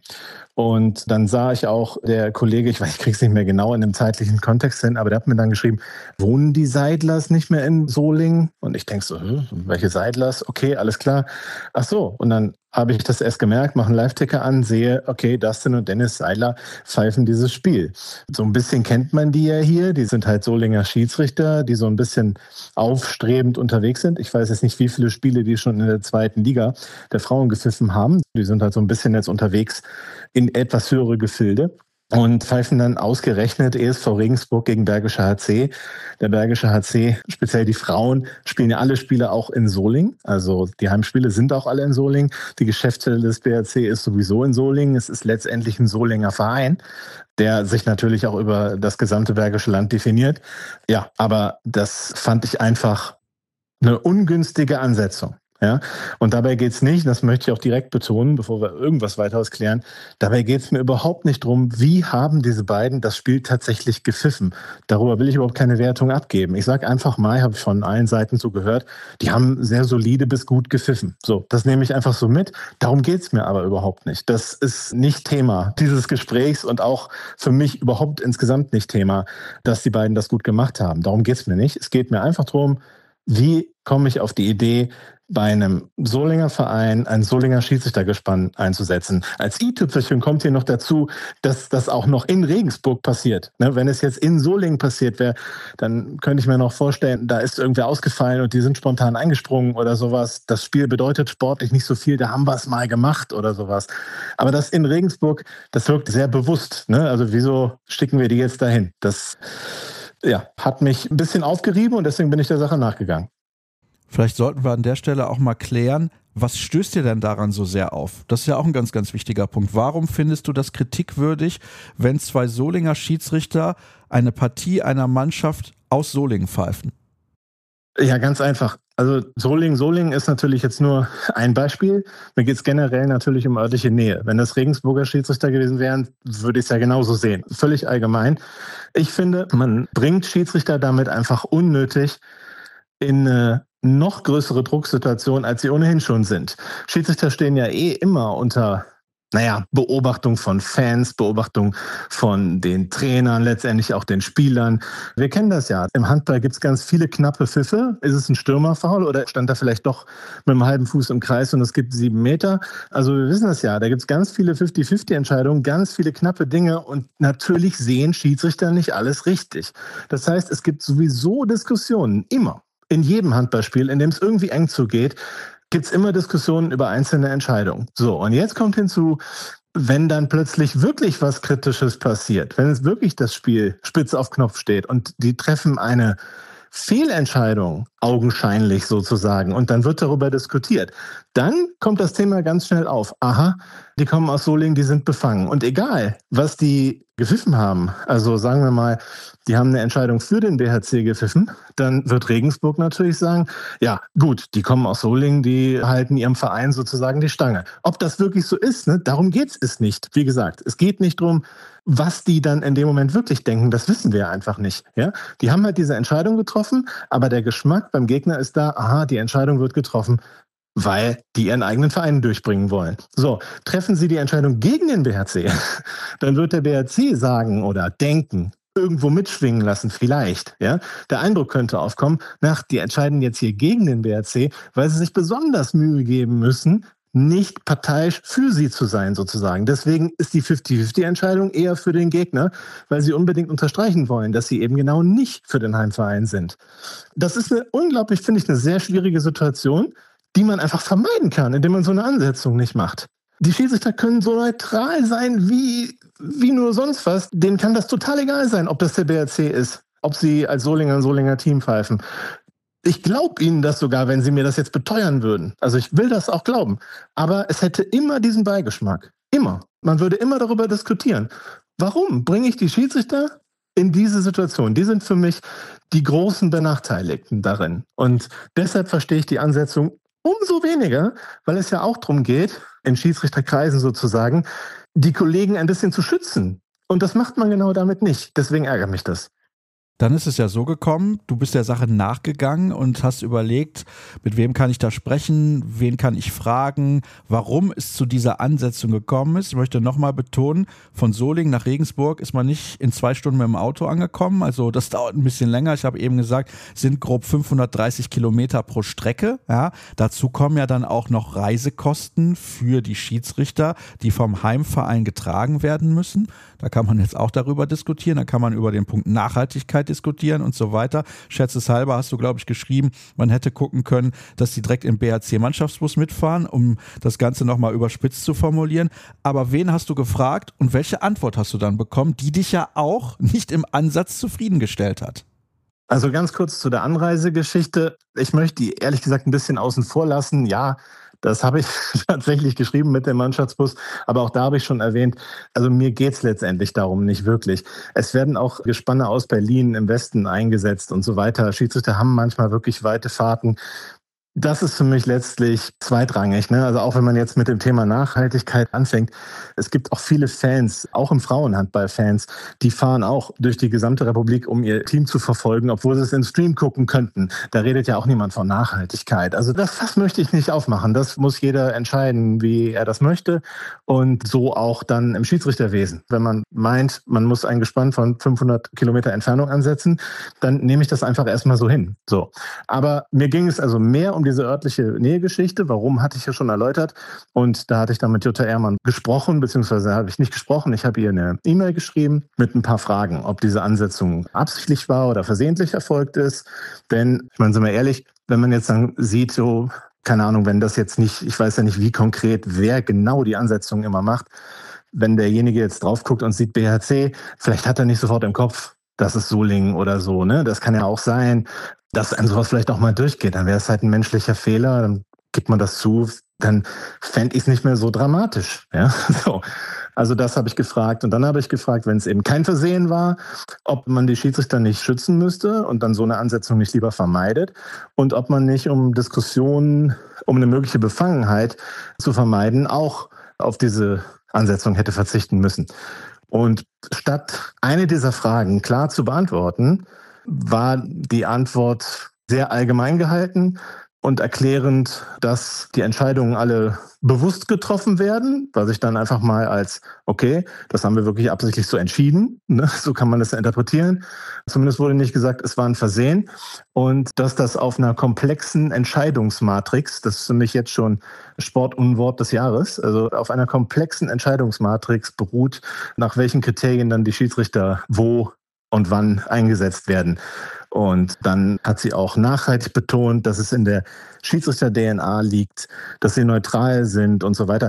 Und dann sah ich auch, der Kollege, ich weiß, ich krieg's nicht mehr genau in dem zeitlichen Kontext hin, aber der hat mir dann geschrieben, wohnen die Seidlers nicht mehr in Solingen? Und ich denk so, hm, welche Seidlers? Okay, alles klar. Ach so, und dann habe ich das erst gemerkt, mache einen Live-Ticker an, sehe, okay, Dustin und Dennis Seidler pfeifen dieses Spiel. So ein bisschen kennt man die ja hier, die sind halt Solinger Schiedsrichter, die so ein bisschen aufstrebend unterwegs sind. Ich weiß jetzt nicht, wie viele Spiele die schon in der zweiten Liga der Frauen gepfiffen haben. Die sind halt so ein bisschen jetzt unterwegs in etwas höhere Gefilde. Und pfeifen dann ausgerechnet E S V Regensburg gegen Bergische H C. Der Bergische H C, speziell die Frauen, spielen ja alle Spiele auch in Solingen. Also die Heimspiele sind auch alle in Solingen. Die Geschäftsstelle des B H C ist sowieso in Solingen. Es ist letztendlich ein Solinger Verein, der sich natürlich auch über das gesamte Bergische Land definiert. Ja, aber das fand ich einfach eine ungünstige Ansetzung. Ja, und dabei geht's nicht, das möchte ich auch direkt betonen, bevor wir irgendwas weiteres klären, dabei geht's mir überhaupt nicht drum, wie haben diese beiden das Spiel tatsächlich gepfiffen. Darüber will ich überhaupt keine Wertung abgeben. Ich sage einfach mal, habe ich von allen Seiten so gehört, die haben sehr solide bis gut gepfiffen. So, das nehme ich einfach so mit. Darum geht's mir aber überhaupt nicht. Das ist nicht Thema dieses Gesprächs und auch für mich überhaupt insgesamt nicht Thema, dass die beiden das gut gemacht haben. Darum geht's mir nicht. Es geht mir einfach drum, wie komme ich auf die Idee, bei einem Solinger Verein ein Solinger Schiedsrichtergespann einzusetzen. Als i-Tüpfelchen kommt hier noch dazu, dass das auch noch in Regensburg passiert. Ne, wenn es jetzt in Solingen passiert wäre, dann könnte ich mir noch vorstellen, da ist irgendwer ausgefallen und die sind spontan eingesprungen oder sowas. Das Spiel bedeutet sportlich nicht so viel, da haben wir es mal gemacht oder sowas. Aber das in Regensburg, das wirkt sehr bewusst. Ne? Also wieso schicken wir die jetzt dahin? Das ja, hat mich ein bisschen aufgerieben und deswegen bin ich der Sache nachgegangen. Vielleicht sollten wir an der Stelle auch mal klären, was stößt dir denn daran so sehr auf? Das ist ja auch ein ganz, ganz wichtiger Punkt. Warum findest du das kritikwürdig, wenn zwei Solinger Schiedsrichter eine Partie einer Mannschaft aus Solingen pfeifen? Ja, ganz einfach. Also Solingen, Solingen ist natürlich jetzt nur ein Beispiel. Mir geht es generell natürlich um örtliche Nähe. Wenn das Regensburger Schiedsrichter gewesen wären, würde ich es ja genauso sehen. Völlig allgemein. Ich finde, man bringt Schiedsrichter damit einfach unnötig in eine noch größere Drucksituation, als sie ohnehin schon sind. Schiedsrichter stehen ja eh immer unter, naja, Beobachtung von Fans, Beobachtung von den Trainern, letztendlich auch den Spielern. Wir kennen das ja. Im Handball gibt es ganz viele knappe Pfiffe. Ist es ein Stürmerfoul oder stand da vielleicht doch mit einem halben Fuß im Kreis und es gibt sieben Meter? Also wir wissen das ja. Da gibt es ganz viele fünfzig-fünfzig-Entscheidungen, ganz viele knappe Dinge und natürlich sehen Schiedsrichter nicht alles richtig. Das heißt, es gibt sowieso Diskussionen, immer. In jedem Handballspiel, in dem es irgendwie eng zugeht, gibt es immer Diskussionen über einzelne Entscheidungen. So, und jetzt kommt hinzu, wenn dann plötzlich wirklich was Kritisches passiert, wenn es wirklich das Spiel spitz auf Knopf steht und die treffen eine Fehlentscheidung, augenscheinlich sozusagen, und dann wird darüber diskutiert, dann kommt das Thema ganz schnell auf. Aha, die kommen aus Solingen, die sind befangen. Und egal, was die gepfiffen haben, also sagen wir mal, die haben eine Entscheidung für den B H C gepfiffen, dann wird Regensburg natürlich sagen, ja gut, die kommen aus Solingen, die halten ihrem Verein sozusagen die Stange. Ob das wirklich so ist, ne, darum geht es nicht. Wie gesagt, es geht nicht darum, was die dann in dem Moment wirklich denken, das wissen wir einfach nicht. Ja? Die haben halt diese Entscheidung getroffen, aber der Geschmack beim Gegner ist da, aha, die Entscheidung wird getroffen, weil die ihren eigenen Verein durchbringen wollen. So, treffen sie die Entscheidung gegen den B H C, dann wird der B H C sagen oder denken, irgendwo mitschwingen lassen, vielleicht. Ja? Der Eindruck könnte aufkommen, nach, die entscheiden jetzt hier gegen den B H C, weil sie sich besonders Mühe geben müssen, nicht parteiisch für sie zu sein, sozusagen. Deswegen ist die fünfzig fünfzig-Entscheidung eher für den Gegner, weil sie unbedingt unterstreichen wollen, dass sie eben genau nicht für den Heimverein sind. Das ist eine unglaublich, finde ich, eine sehr schwierige Situation, die man einfach vermeiden kann, indem man so eine Ansetzung nicht macht. Die Schiedsrichter können so neutral sein wie, wie nur sonst was. Denen kann das total egal sein, ob das der B H C ist, ob sie als Solinger ein Solinger Team pfeifen. Ich glaube Ihnen das sogar, wenn Sie mir das jetzt beteuern würden. Also ich will das auch glauben. Aber es hätte immer diesen Beigeschmack. Immer. Man würde immer darüber diskutieren. Warum bringe ich die Schiedsrichter in diese Situation? Die sind für mich die großen Benachteiligten darin. Und deshalb verstehe ich die Ansetzung umso weniger, weil es ja auch darum geht, in Schiedsrichterkreisen sozusagen, die Kollegen ein bisschen zu schützen. Und das macht man genau damit nicht. Deswegen ärgert mich das. Dann ist es ja so gekommen, du bist der Sache nachgegangen und hast überlegt, mit wem kann ich da sprechen, wen kann ich fragen, warum es zu dieser Ansetzung gekommen ist. Ich möchte nochmal betonen, von Solingen nach Regensburg ist man nicht in zwei Stunden mit dem Auto angekommen, also das dauert ein bisschen länger. Ich habe eben gesagt, sind grob fünfhundertdreißig Kilometer pro Strecke. Ja, dazu kommen ja dann auch noch Reisekosten für die Schiedsrichter, die vom Heimverein getragen werden müssen. Da kann man jetzt auch darüber diskutieren, da kann man über den Punkt Nachhaltigkeit diskutieren und so weiter. Scherzeshalber hast du, glaube ich, geschrieben, man hätte gucken können, dass die direkt im B H C-Mannschaftsbus mitfahren, um das Ganze nochmal überspitzt zu formulieren. Aber wen hast du gefragt und welche Antwort hast du dann bekommen, die dich ja auch nicht im Ansatz zufriedengestellt hat? Also ganz kurz zu der Anreisegeschichte. Ich möchte die ehrlich gesagt ein bisschen außen vor lassen. Ja, das habe ich tatsächlich geschrieben mit dem Mannschaftsbus, aber auch da habe ich schon erwähnt, also mir geht es letztendlich darum nicht wirklich. Es werden auch Gespanne aus Berlin im Westen eingesetzt und so weiter. Schiedsrichter haben manchmal wirklich weite Fahrten. Das ist für mich letztlich zweitrangig, ne? Also auch wenn man jetzt mit dem Thema Nachhaltigkeit anfängt, es gibt auch viele Fans, auch im Frauenhandball-Fans, die fahren auch durch die gesamte Republik, um ihr Team zu verfolgen, obwohl sie es im Stream gucken könnten. Da redet ja auch niemand von Nachhaltigkeit. Also das Fass möchte ich nicht aufmachen. Das muss jeder entscheiden, wie er das möchte und so auch dann im Schiedsrichterwesen. Wenn man meint, man muss ein Gespann von fünfhundert Kilometer Entfernung ansetzen, dann nehme ich das einfach erstmal so hin. So. Aber mir ging es also mehr um diese örtliche Nähegeschichte. Warum, hatte ich ja schon erläutert. Und da hatte ich dann mit Jutta Ehrmann gesprochen, beziehungsweise habe ich nicht gesprochen. Ich habe ihr eine E-Mail geschrieben mit ein paar Fragen, ob diese Ansetzung absichtlich war oder versehentlich erfolgt ist. Denn, ich meine, sind wir ehrlich, wenn man jetzt dann sieht, so, keine Ahnung, wenn das jetzt nicht, ich weiß ja nicht, wie konkret, wer genau die Ansetzung immer macht, wenn derjenige jetzt drauf guckt und sieht B H C, vielleicht hat er nicht sofort im Kopf, das ist Solingen oder so, ne? Das kann ja auch sein, dass einem sowas vielleicht auch mal durchgeht. Dann wäre es halt ein menschlicher Fehler, dann gibt man das zu, dann fände ich es nicht mehr so dramatisch. Ja? So. Also das habe ich gefragt. Und dann habe ich gefragt, wenn es eben kein Versehen war, ob man die Schiedsrichter nicht schützen müsste und dann so eine Ansetzung nicht lieber vermeidet und ob man nicht, um Diskussionen, um eine mögliche Befangenheit zu vermeiden, auch auf diese Ansetzung hätte verzichten müssen. Und statt eine dieser Fragen klar zu beantworten, war die Antwort sehr allgemein gehalten und erklärend, dass die Entscheidungen alle bewusst getroffen werden, was ich dann einfach mal als, okay, das haben wir wirklich absichtlich so entschieden, ne? So kann man das interpretieren. Zumindest wurde nicht gesagt, es war ein Versehen und dass das auf einer komplexen Entscheidungsmatrix, das ist für mich jetzt schon Sportunwort des Jahres, also auf einer komplexen Entscheidungsmatrix beruht, nach welchen Kriterien dann die Schiedsrichter wo und wann eingesetzt werden. Und dann hat sie auch nachhaltig betont, dass es in der Schiedsrichter-D N A liegt, dass sie neutral sind und so weiter.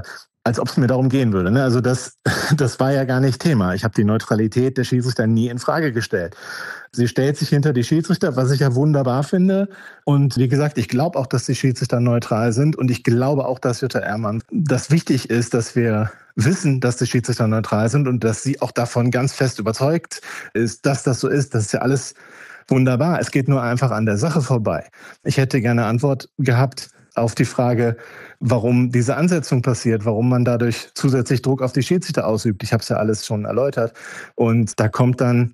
als ob es mir darum gehen würde. Ne? Also das, das war ja gar nicht Thema. Ich habe die Neutralität der Schiedsrichter nie in Frage gestellt. Sie stellt sich hinter die Schiedsrichter, was ich ja wunderbar finde. Und wie gesagt, ich glaube auch, dass die Schiedsrichter neutral sind. Und ich glaube auch, dass Jutta Ehrmann, das wichtig ist, dass wir wissen, dass die Schiedsrichter neutral sind und dass sie auch davon ganz fest überzeugt ist, dass das so ist. Das ist ja alles wunderbar. Es geht nur einfach an der Sache vorbei. Ich hätte gerne Antwort gehabt auf die Frage, warum diese Ansetzung passiert, warum man dadurch zusätzlich Druck auf die Schiedsrichter ausübt. Ich habe es ja alles schon erläutert. Und da kommt dann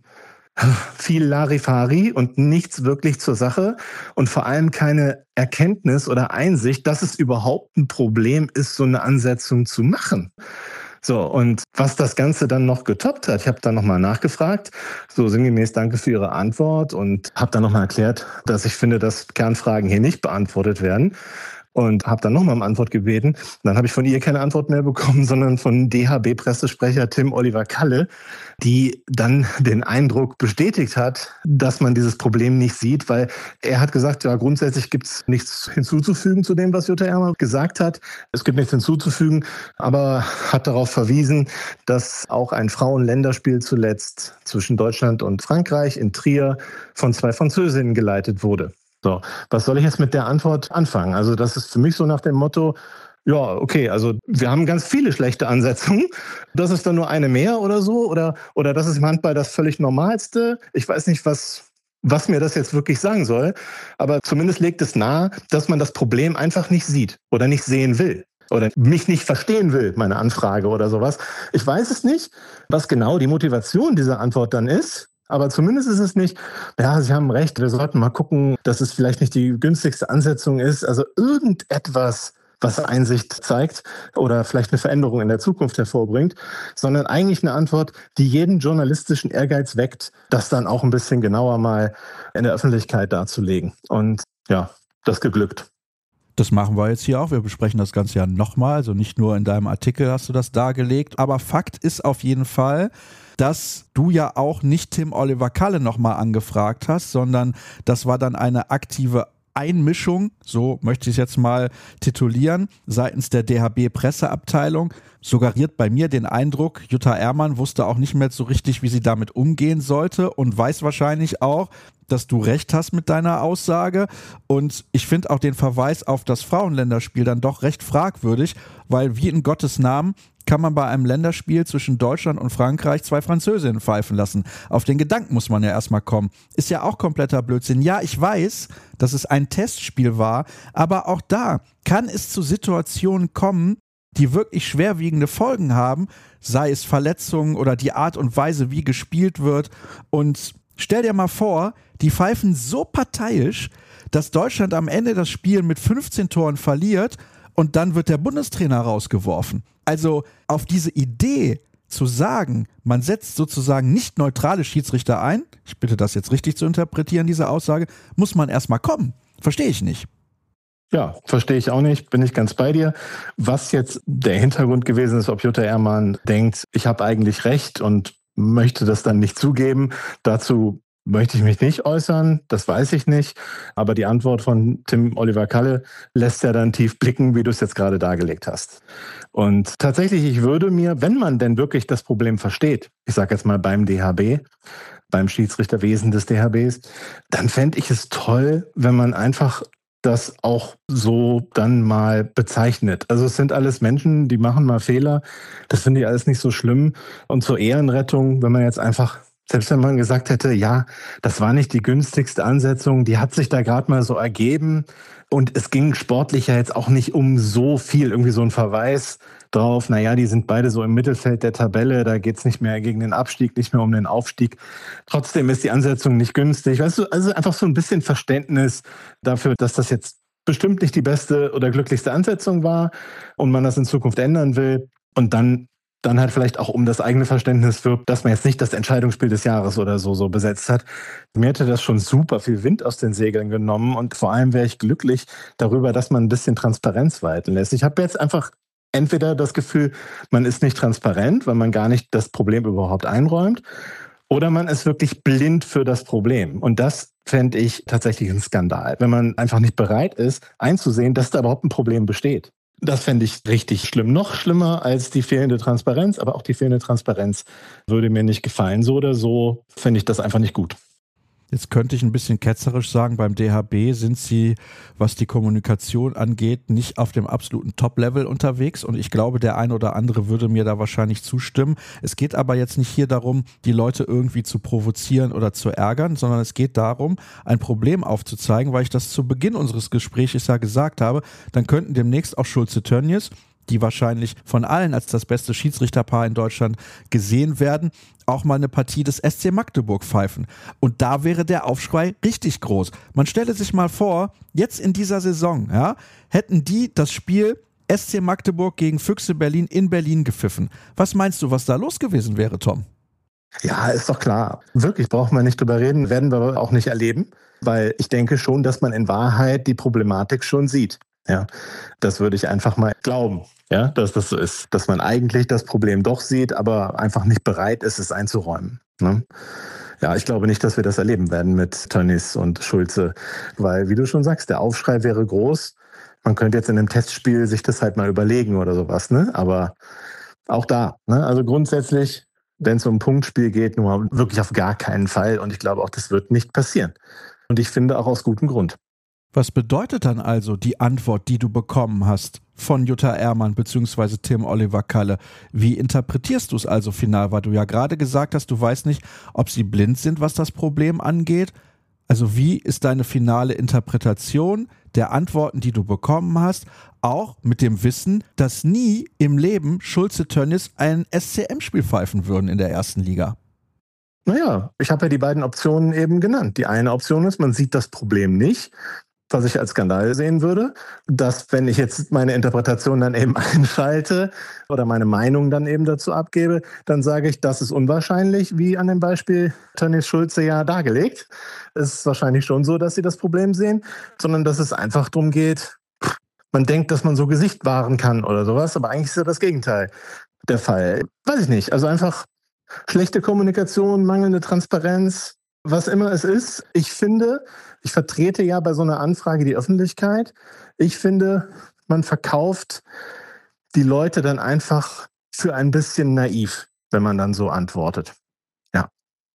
viel Larifari und nichts wirklich zur Sache und vor allem keine Erkenntnis oder Einsicht, dass es überhaupt ein Problem ist, so eine Ansetzung zu machen. So, und was das Ganze dann noch getoppt hat, ich habe dann nochmal nachgefragt, so sinngemäß danke für Ihre Antwort und habe dann nochmal erklärt, dass ich finde, dass Kernfragen hier nicht beantwortet werden. Und habe dann nochmal um Antwort gebeten. Dann habe ich von ihr keine Antwort mehr bekommen, sondern von D H B-Pressesprecher Tim Oliver Kalle, die dann den Eindruck bestätigt hat, dass man dieses Problem nicht sieht, weil er hat gesagt, ja, grundsätzlich gibt es nichts hinzuzufügen zu dem, was Jutta Ehrmann gesagt hat. Es gibt nichts hinzuzufügen, aber hat darauf verwiesen, dass auch ein Frauenländerspiel zuletzt zwischen Deutschland und Frankreich in Trier von zwei Französinnen geleitet wurde. So, was soll ich jetzt mit der Antwort anfangen? Also das ist für mich so nach dem Motto, ja, okay, also wir haben ganz viele schlechte Ansetzungen. Das ist dann nur eine mehr oder so? Oder, oder das ist im Handball das völlig Normalste? Ich weiß nicht, was, was mir das jetzt wirklich sagen soll. Aber zumindest legt es nahe, dass man das Problem einfach nicht sieht oder nicht sehen will. Oder mich nicht verstehen will, meine Anfrage oder sowas. Ich weiß es nicht, was genau die Motivation dieser Antwort dann ist. Aber zumindest ist es nicht, ja, Sie haben recht, wir sollten mal gucken, dass es vielleicht nicht die günstigste Ansetzung ist. Also irgendetwas, was Einsicht zeigt oder vielleicht eine Veränderung in der Zukunft hervorbringt, sondern eigentlich eine Antwort, die jeden journalistischen Ehrgeiz weckt, das dann auch ein bisschen genauer mal in der Öffentlichkeit darzulegen. Und ja, das geglückt. Das machen wir jetzt hier auch. Wir besprechen das Ganze ja nochmal. Also nicht nur in deinem Artikel hast du das dargelegt. Aber Fakt ist auf jeden Fall, dass du ja auch nicht Tim Oliver Kalle nochmal angefragt hast, sondern das war dann eine aktive Einmischung, so möchte ich es jetzt mal titulieren, seitens der D H B-Presseabteilung. Suggeriert bei mir den Eindruck, Jutta Ehrmann wusste auch nicht mehr so richtig, wie sie damit umgehen sollte und weiß wahrscheinlich auch, dass du recht hast mit deiner Aussage. Und ich finde auch den Verweis auf das Frauenländerspiel dann doch recht fragwürdig, weil wie in Gottes Namen kann man bei einem Länderspiel zwischen Deutschland und Frankreich zwei Französinnen pfeifen lassen. Auf den Gedanken muss man ja erstmal kommen. Ist ja auch kompletter Blödsinn. Ja, ich weiß, dass es ein Testspiel war, aber auch da kann es zu Situationen kommen, die wirklich schwerwiegende Folgen haben, sei es Verletzungen oder die Art und Weise, wie gespielt wird. Und stell dir mal vor, die pfeifen so parteiisch, dass Deutschland am Ende das Spiel mit fünfzehn Toren verliert und dann wird der Bundestrainer rausgeworfen. Also auf diese Idee zu sagen, man setzt sozusagen nicht neutrale Schiedsrichter ein, ich bitte das jetzt richtig zu interpretieren, diese Aussage, muss man erstmal kommen. Verstehe ich nicht. Ja, verstehe ich auch nicht, bin ich ganz bei dir. Was jetzt der Hintergrund gewesen ist, ob Jutta Ehrmann denkt, ich habe eigentlich recht und möchte das dann nicht zugeben, dazu möchte ich mich nicht äußern, das weiß ich nicht. Aber die Antwort von Tim Oliver Kalle lässt ja dann tief blicken, wie du es jetzt gerade dargelegt hast. Und tatsächlich, ich würde mir, wenn man denn wirklich das Problem versteht, ich sage jetzt mal beim D H B, beim Schiedsrichterwesen des D H Bs, dann fände ich es toll, wenn man einfach das auch so dann mal bezeichnet. Also es sind alles Menschen, die machen mal Fehler. Das finde ich alles nicht so schlimm. Und zur Ehrenrettung, wenn man jetzt einfach, selbst wenn man gesagt hätte, ja, das war nicht die günstigste Ansetzung, die hat sich da gerade mal so ergeben. Und es ging sportlich ja jetzt auch nicht um so viel, irgendwie so ein Verweis drauf, naja, die sind beide so im Mittelfeld der Tabelle, da geht's nicht mehr gegen den Abstieg, nicht mehr um den Aufstieg. Trotzdem ist die Ansetzung nicht günstig. Weißt du, also einfach so ein bisschen Verständnis dafür, dass das jetzt bestimmt nicht die beste oder glücklichste Ansetzung war und man das in Zukunft ändern will. Und dann dann halt vielleicht auch um das eigene Verständnis wirbt, dass man jetzt nicht das Entscheidungsspiel des Jahres oder so so besetzt hat. Mir hätte das schon super viel Wind aus den Segeln genommen und vor allem wäre ich glücklich darüber, dass man ein bisschen Transparenz walten lässt. Ich habe jetzt einfach entweder das Gefühl, man ist nicht transparent, weil man gar nicht das Problem überhaupt einräumt, oder man ist wirklich blind für das Problem. Und das fände ich tatsächlich ein Skandal, wenn man einfach nicht bereit ist, einzusehen, dass da überhaupt ein Problem besteht. Das fände ich richtig schlimm. Noch schlimmer als die fehlende Transparenz, aber auch die fehlende Transparenz würde mir nicht gefallen. So oder so fände ich das einfach nicht gut. Jetzt könnte ich ein bisschen ketzerisch sagen, beim D H B sind sie, was die Kommunikation angeht, nicht auf dem absoluten Top-Level unterwegs und ich glaube, der ein oder andere würde mir da wahrscheinlich zustimmen. Es geht aber jetzt nicht hier darum, die Leute irgendwie zu provozieren oder zu ärgern, sondern es geht darum, ein Problem aufzuzeigen, weil ich das zu Beginn unseres Gesprächs ja gesagt habe, dann könnten demnächst auch Schulze-Tönnies, die wahrscheinlich von allen als das beste Schiedsrichterpaar in Deutschland gesehen werden, auch mal eine Partie des S C Magdeburg pfeifen. Und da wäre der Aufschrei richtig groß. Man stelle sich mal vor, jetzt in dieser Saison, ja, hätten die das Spiel S C Magdeburg gegen Füchse Berlin in Berlin gepfiffen. Was meinst du, was da los gewesen wäre, Tom? Ja, ist doch klar. Wirklich braucht man nicht drüber reden, werden wir aber auch nicht erleben, weil ich denke schon, dass man in Wahrheit die Problematik schon sieht. Ja, das würde ich einfach mal glauben, ja, dass das so ist, dass man eigentlich das Problem doch sieht, aber einfach nicht bereit ist, es einzuräumen. Ne? Ja, ich glaube nicht, dass wir das erleben werden mit Tönnies und Schulze, weil, wie du schon sagst, der Aufschrei wäre groß. Man könnte jetzt in einem Testspiel sich das halt mal überlegen oder sowas, ne? Aber auch da, ne? Also grundsätzlich, wenn es um ein Punktspiel geht, nur wirklich auf gar keinen Fall. Und ich glaube auch, das wird nicht passieren. Und ich finde auch aus gutem Grund. Was bedeutet dann also die Antwort, die du bekommen hast von Jutta Ehrmann bzw. Tim Oliver Kalle? Wie interpretierst du es also final? Weil du ja gerade gesagt hast, du weißt nicht, ob sie blind sind, was das Problem angeht. Also wie ist deine finale Interpretation der Antworten, die du bekommen hast, auch mit dem Wissen, dass nie im Leben Schulze-Tönnies ein S C M-Spiel pfeifen würden in der ersten Liga? Naja, ich habe ja die beiden Optionen eben genannt. Die eine Option ist, man sieht das Problem nicht, was ich als Skandal sehen würde, dass, wenn ich jetzt meine Interpretation dann eben einschalte oder meine Meinung dann eben dazu abgebe, dann sage ich, das ist unwahrscheinlich, wie an dem Beispiel Tönnies Schulze ja dargelegt. Es ist wahrscheinlich schon so, dass sie das Problem sehen, sondern dass es einfach darum geht, man denkt, dass man so Gesicht wahren kann oder sowas, aber eigentlich ist ja das Gegenteil der Fall. Weiß ich nicht, also einfach schlechte Kommunikation, mangelnde Transparenz, was immer es ist. Ich finde, ich vertrete ja bei so einer Anfrage die Öffentlichkeit. Ich finde, man verkauft die Leute dann einfach für ein bisschen naiv, wenn man dann so antwortet. Ja.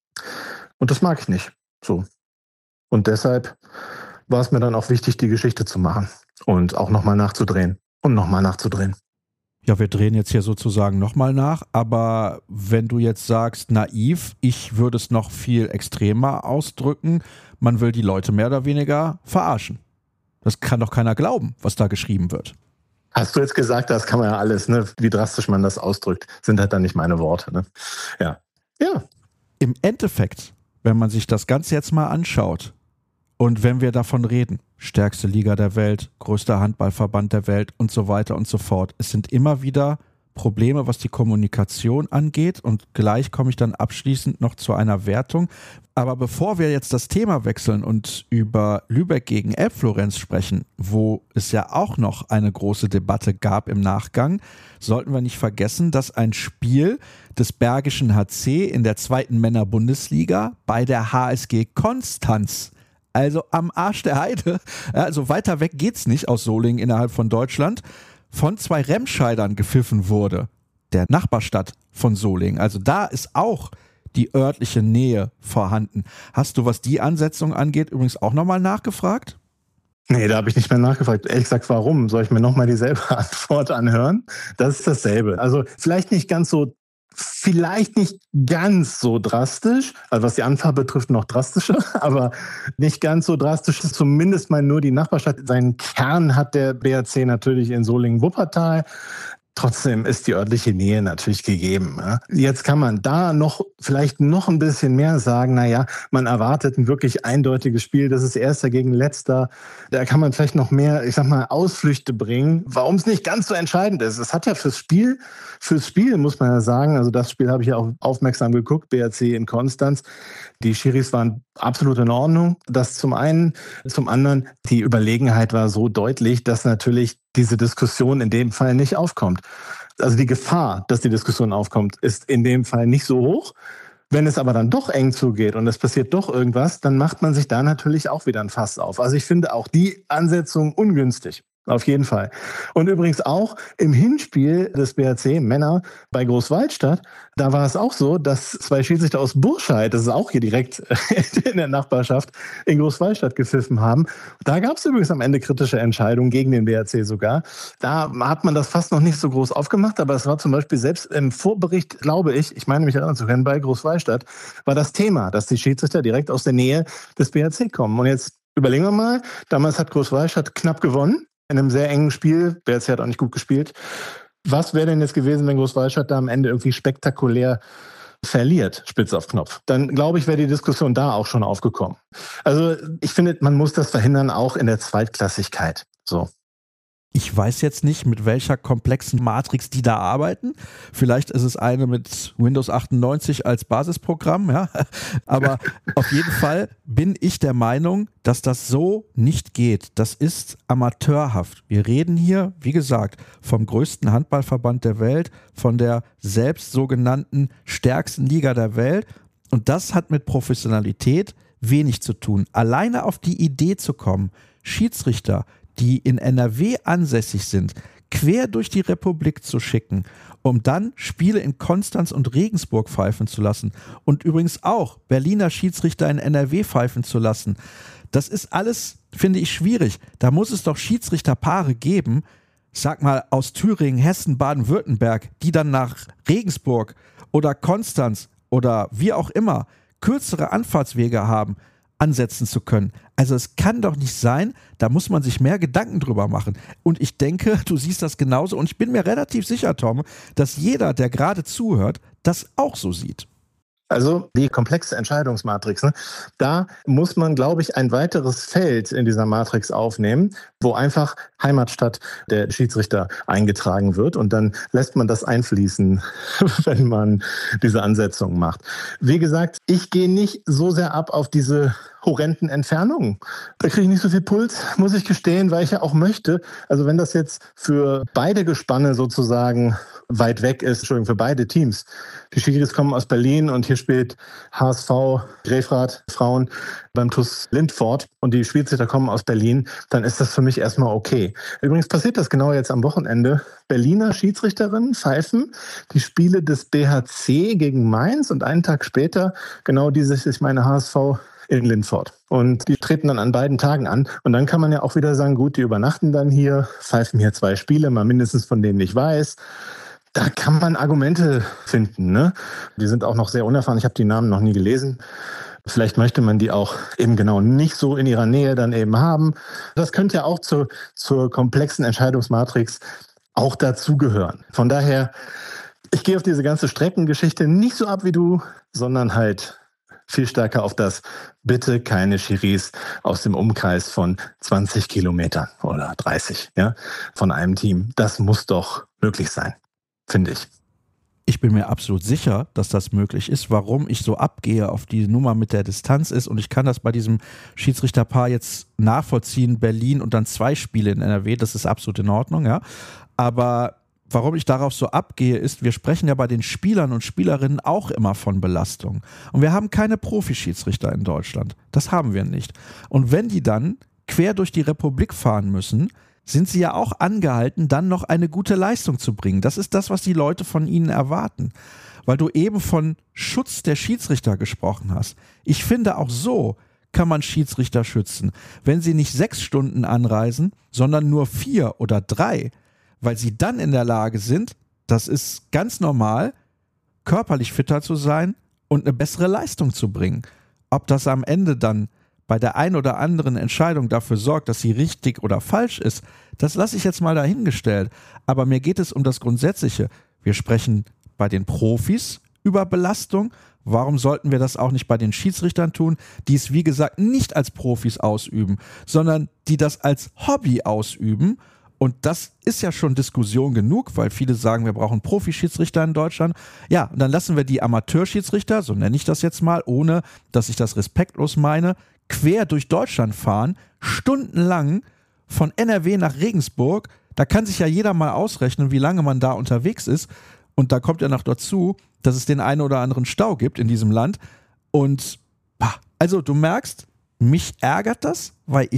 Und das mag ich nicht. So. Und deshalb war es mir dann auch wichtig, die Geschichte zu machen und auch nochmal nachzudrehen und nochmal nachzudrehen. Ja, wir drehen jetzt hier sozusagen nochmal nach, aber wenn du jetzt sagst naiv, ich würde es noch viel extremer ausdrücken, man will die Leute mehr oder weniger verarschen. Das kann doch keiner glauben, was da geschrieben wird. Hast du jetzt gesagt, das kann man ja alles, ne? Wie drastisch man das ausdrückt, sind halt dann nicht meine Worte. Ne? Ja. Ja. Im Endeffekt, wenn man sich das Ganze jetzt mal anschaut und wenn wir davon reden, stärkste Liga der Welt, größter Handballverband der Welt und so weiter und so fort. Es sind immer wieder Probleme, was die Kommunikation angeht und gleich komme ich dann abschließend noch zu einer Wertung. Aber bevor wir jetzt das Thema wechseln und über Lübeck gegen Elbflorenz sprechen, wo es ja auch noch eine große Debatte gab im Nachgang, sollten wir nicht vergessen, dass ein Spiel des Bergischen H C in der zweiten Männer-Bundesliga bei der H S G Konstanz, also am Arsch der Heide, also weiter weg geht's nicht aus Solingen innerhalb von Deutschland, von zwei Remscheidern gepfiffen wurde, der Nachbarstadt von Solingen. Also da ist auch die örtliche Nähe vorhanden. Hast du, was die Ansetzung angeht, übrigens auch nochmal nachgefragt? Nee, da habe ich nicht mehr nachgefragt. Ehrlich gesagt, warum? Soll ich mir nochmal dieselbe Antwort anhören? Das ist dasselbe. Also vielleicht nicht ganz so Vielleicht nicht ganz so drastisch, also was die Anfahrt betrifft, noch drastischer, aber nicht ganz so drastisch, zumindest mal nur die Nachbarstadt. Seinen Kern hat der B R C natürlich in Solingen-Wuppertal. Trotzdem ist die örtliche Nähe natürlich gegeben. Jetzt kann man da noch vielleicht noch ein bisschen mehr sagen. Naja, man erwartet ein wirklich eindeutiges Spiel. Das ist Erster gegen Letzter. Da kann man vielleicht noch mehr, ich sag mal, Ausflüchte bringen, warum es nicht ganz so entscheidend ist. Es hat ja fürs Spiel, fürs Spiel muss man ja sagen, also das Spiel habe ich ja auch aufmerksam geguckt, B R C in Konstanz. Die Schiris waren absolut in Ordnung. Das zum einen. Zum anderen, die Überlegenheit war so deutlich, dass natürlich diese Diskussion in dem Fall nicht aufkommt. Also die Gefahr, dass die Diskussion aufkommt, ist in dem Fall nicht so hoch. Wenn es aber dann doch eng zugeht und es passiert doch irgendwas, dann macht man sich da natürlich auch wieder ein Fass auf. Also ich finde auch die Ansetzung ungünstig. Auf jeden Fall. Und übrigens auch im Hinspiel des B H C Männer bei Großwaldstadt, da war es auch so, dass zwei Schiedsrichter aus Burscheid, das ist auch hier direkt in der Nachbarschaft, in Großwaldstadt gepfiffen haben. Da gab es übrigens am Ende kritische Entscheidungen gegen den B H C sogar. Da hat man das fast noch nicht so groß aufgemacht, aber es war zum Beispiel selbst im Vorbericht, glaube ich, ich meine mich erinnern zu können, bei Großwaldstadt, war das Thema, dass die Schiedsrichter direkt aus der Nähe des B H C kommen. Und jetzt überlegen wir mal, damals hat Großwaldstadt knapp gewonnen. In einem sehr engen Spiel. B H C hat auch nicht gut gespielt. Was wäre denn jetzt gewesen, wenn Großwaldstadt da am Ende irgendwie spektakulär verliert, spitz auf Knopf? Dann, glaube ich, wäre die Diskussion da auch schon aufgekommen. Also ich finde, man muss das verhindern, auch in der Zweitklassigkeit. So. Ich weiß jetzt nicht, mit welcher komplexen Matrix die da arbeiten. Vielleicht ist es eine mit Windows achtundneunzig als Basisprogramm, ja. Aber auf jeden Fall bin ich der Meinung, dass das so nicht geht. Das ist amateurhaft. Wir reden hier, wie gesagt, vom größten Handballverband der Welt, von der selbst sogenannten stärksten Liga der Welt. Und das hat mit Professionalität wenig zu tun. Alleine auf die Idee zu kommen, Schiedsrichter, die in N R W ansässig sind, quer durch die Republik zu schicken, um dann Spiele in Konstanz und Regensburg pfeifen zu lassen und übrigens auch Berliner Schiedsrichter in N R W pfeifen zu lassen. Das ist alles, finde ich, schwierig. Da muss es doch Schiedsrichterpaare geben, sag mal aus Thüringen, Hessen, Baden-Württemberg, die dann nach Regensburg oder Konstanz oder wie auch immer kürzere Anfahrtswege haben, ansetzen zu können. Also es kann doch nicht sein, da muss man sich mehr Gedanken drüber machen. Und ich denke, du siehst das genauso und ich bin mir relativ sicher, Tom, dass jeder, der gerade zuhört, das auch so sieht. Also die komplexe Entscheidungsmatrix, ne? Da muss man, glaube ich, ein weiteres Feld in dieser Matrix aufnehmen, wo einfach Heimatstadt der Schiedsrichter eingetragen wird und dann lässt man das einfließen, wenn man diese Ansetzung macht. Wie gesagt, ich gehe nicht so sehr ab auf diese horrenden Entfernungen. Da kriege ich nicht so viel Puls, muss ich gestehen, weil ich ja auch möchte. Also wenn das jetzt für beide Gespanne sozusagen weit weg ist, Entschuldigung, für beide Teams. Die Schiris kommen aus Berlin und hier spielt H S V Grefrath Frauen beim T U S Lindfort und die Schiedsrichter kommen aus Berlin, dann ist das für mich erstmal okay. Übrigens passiert das genau jetzt am Wochenende. Berliner Schiedsrichterinnen pfeifen die Spiele des B H C gegen Mainz und einen Tag später genau dieses, ich meine H S V in Lindfort. Und die treten dann an beiden Tagen an. Und dann kann man ja auch wieder sagen, gut, die übernachten dann hier, pfeifen hier zwei Spiele, mal mindestens von denen ich weiß. Da kann man Argumente finden, ne? Die sind auch noch sehr unerfahren. Ich habe die Namen noch nie gelesen. Vielleicht möchte man die auch eben genau nicht so in ihrer Nähe dann eben haben. Das könnte ja auch zur, zur komplexen Entscheidungsmatrix auch dazugehören. Von daher, ich gehe auf diese ganze Streckengeschichte nicht so ab wie du, sondern halt viel stärker auf das bitte keine Schiris aus dem Umkreis von zwanzig Kilometern oder dreißig, ja, von einem Team. Das muss doch möglich sein, finde ich. Ich bin mir absolut sicher, dass das möglich ist. Warum ich so abgehe auf die Nummer mit der Distanz ist, und ich kann das bei diesem Schiedsrichterpaar jetzt nachvollziehen, Berlin und dann zwei Spiele in N R W, das ist absolut in Ordnung, ja. Aber warum ich darauf so abgehe, ist, wir sprechen ja bei den Spielern und Spielerinnen auch immer von Belastung. Und wir haben keine Profischiedsrichter in Deutschland. Das haben wir nicht. Und wenn die dann quer durch die Republik fahren müssen, sind sie ja auch angehalten, dann noch eine gute Leistung zu bringen. Das ist das, was die Leute von ihnen erwarten. Weil du eben von Schutz der Schiedsrichter gesprochen hast. Ich finde, auch so kann man Schiedsrichter schützen. Wenn sie nicht sechs Stunden anreisen, sondern nur vier oder drei, weil sie dann in der Lage sind, das ist ganz normal, körperlich fitter zu sein und eine bessere Leistung zu bringen. Ob das am Ende dann bei der ein oder anderen Entscheidung dafür sorgt, dass sie richtig oder falsch ist, das lasse ich jetzt mal dahingestellt. Aber mir geht es um das Grundsätzliche. Wir sprechen bei den Profis über Belastung. Warum sollten wir das auch nicht bei den Schiedsrichtern tun, die es, wie gesagt, nicht als Profis ausüben, sondern die das als Hobby ausüben? Und das ist ja schon Diskussion genug, weil viele sagen, wir brauchen Profischiedsrichter in Deutschland. Ja, und dann lassen wir die Amateurschiedsrichter, so nenne ich das jetzt mal, ohne dass ich das respektlos meine, quer durch Deutschland fahren, stundenlang von N R W nach Regensburg. Da kann sich ja jeder mal ausrechnen, wie lange man da unterwegs ist. Und da kommt ja noch dazu, dass es den einen oder anderen Stau gibt in diesem Land. Und also du merkst, mich ärgert das, weil ich es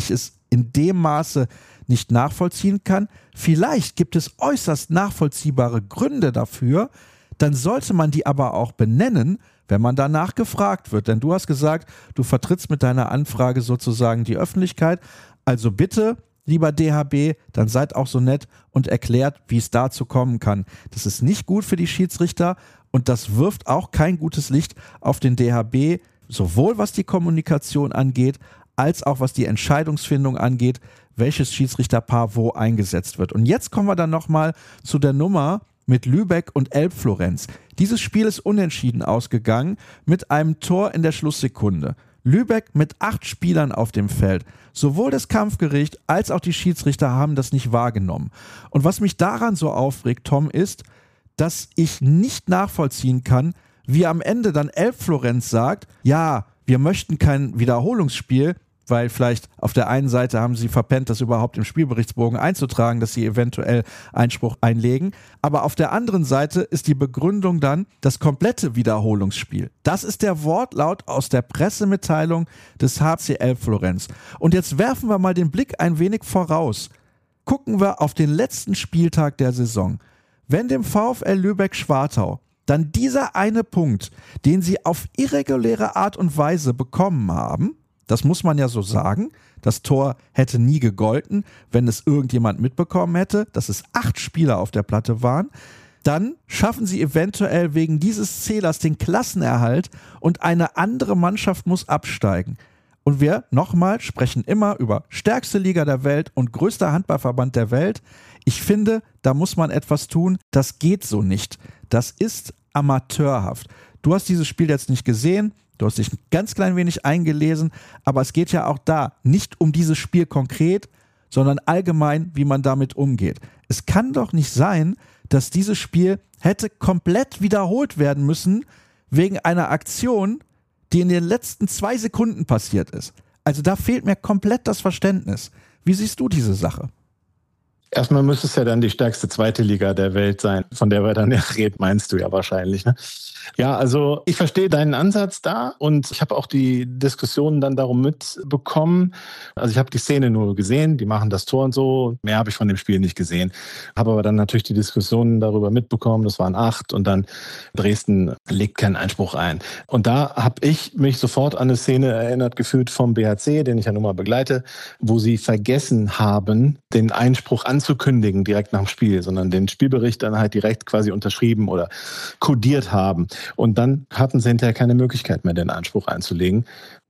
in dem Maße nicht nachvollziehen kann. Vielleicht gibt es äußerst nachvollziehbare Gründe dafür, dann sollte man die aber auch benennen, wenn man danach gefragt wird. Denn du hast gesagt, du vertrittst mit deiner Anfrage sozusagen die Öffentlichkeit. Also bitte, lieber D H B, dann seid auch so nett und erklärt, wie es dazu kommen kann. Das ist nicht gut für die Schiedsrichter und das wirft auch kein gutes Licht auf den D H B, sowohl was die Kommunikation angeht, als auch was die Entscheidungsfindung angeht, welches Schiedsrichterpaar wo eingesetzt wird. Und jetzt kommen wir dann nochmal zu der Nummer mit Lübeck und Elbflorenz. Dieses Spiel ist unentschieden ausgegangen mit einem Tor in der Schlusssekunde. Lübeck mit acht Spielern auf dem Feld. Sowohl das Kampfgericht als auch die Schiedsrichter haben das nicht wahrgenommen. Und was mich daran so aufregt, Tom, ist, dass ich nicht nachvollziehen kann, wie am Ende dann Elbflorenz sagt, ja, wir möchten kein Wiederholungsspiel, weil vielleicht auf der einen Seite haben sie verpennt, das überhaupt im Spielberichtsbogen einzutragen, dass sie eventuell Einspruch einlegen. Aber auf der anderen Seite ist die Begründung dann das komplette Wiederholungsspiel. Das ist der Wortlaut aus der Pressemitteilung des H C Elbflorenz. Und jetzt werfen wir mal den Blick ein wenig voraus. Gucken wir auf den letzten Spieltag der Saison. Wenn dem VfL Lübeck-Schwartau dann dieser eine Punkt, den sie auf irreguläre Art und Weise bekommen haben, das muss man ja so sagen, das Tor hätte nie gegolten, wenn es irgendjemand mitbekommen hätte, dass es acht Spieler auf der Platte waren, dann schaffen sie eventuell wegen dieses Zählers den Klassenerhalt und eine andere Mannschaft muss absteigen. Und wir, nochmal, sprechen immer über stärkste Liga der Welt und größter Handballverband der Welt. Ich finde, da muss man etwas tun, das geht so nicht. Das ist amateurhaft. Du hast dieses Spiel jetzt nicht gesehen, du hast dich ein ganz klein wenig eingelesen, aber es geht ja auch da nicht um dieses Spiel konkret, sondern allgemein, wie man damit umgeht. Es kann doch nicht sein, dass dieses Spiel hätte komplett wiederholt werden müssen wegen einer Aktion, die in den letzten zwei Sekunden passiert ist. Also da fehlt mir komplett das Verständnis. Wie siehst du diese Sache? Erstmal müsste es ja dann die stärkste zweite Liga der Welt sein, von der wir dann ja reden, meinst du ja wahrscheinlich, ne? Ja, also ich verstehe deinen Ansatz da und ich habe auch die Diskussionen dann darum mitbekommen. Also ich habe die Szene nur gesehen, die machen das Tor und so, mehr habe ich von dem Spiel nicht gesehen. Habe aber dann natürlich die Diskussionen darüber mitbekommen, das waren acht und dann Dresden legt keinen Einspruch ein. Und da habe ich mich sofort an eine Szene erinnert gefühlt vom B H C, den ich ja nun mal begleite, wo sie vergessen haben, den Einspruch anzukündigen direkt nach dem Spiel, sondern den Spielbericht dann halt direkt quasi unterschrieben oder kodiert haben. Und dann hatten sie hinterher keine Möglichkeit mehr, den Anspruch einzulegen.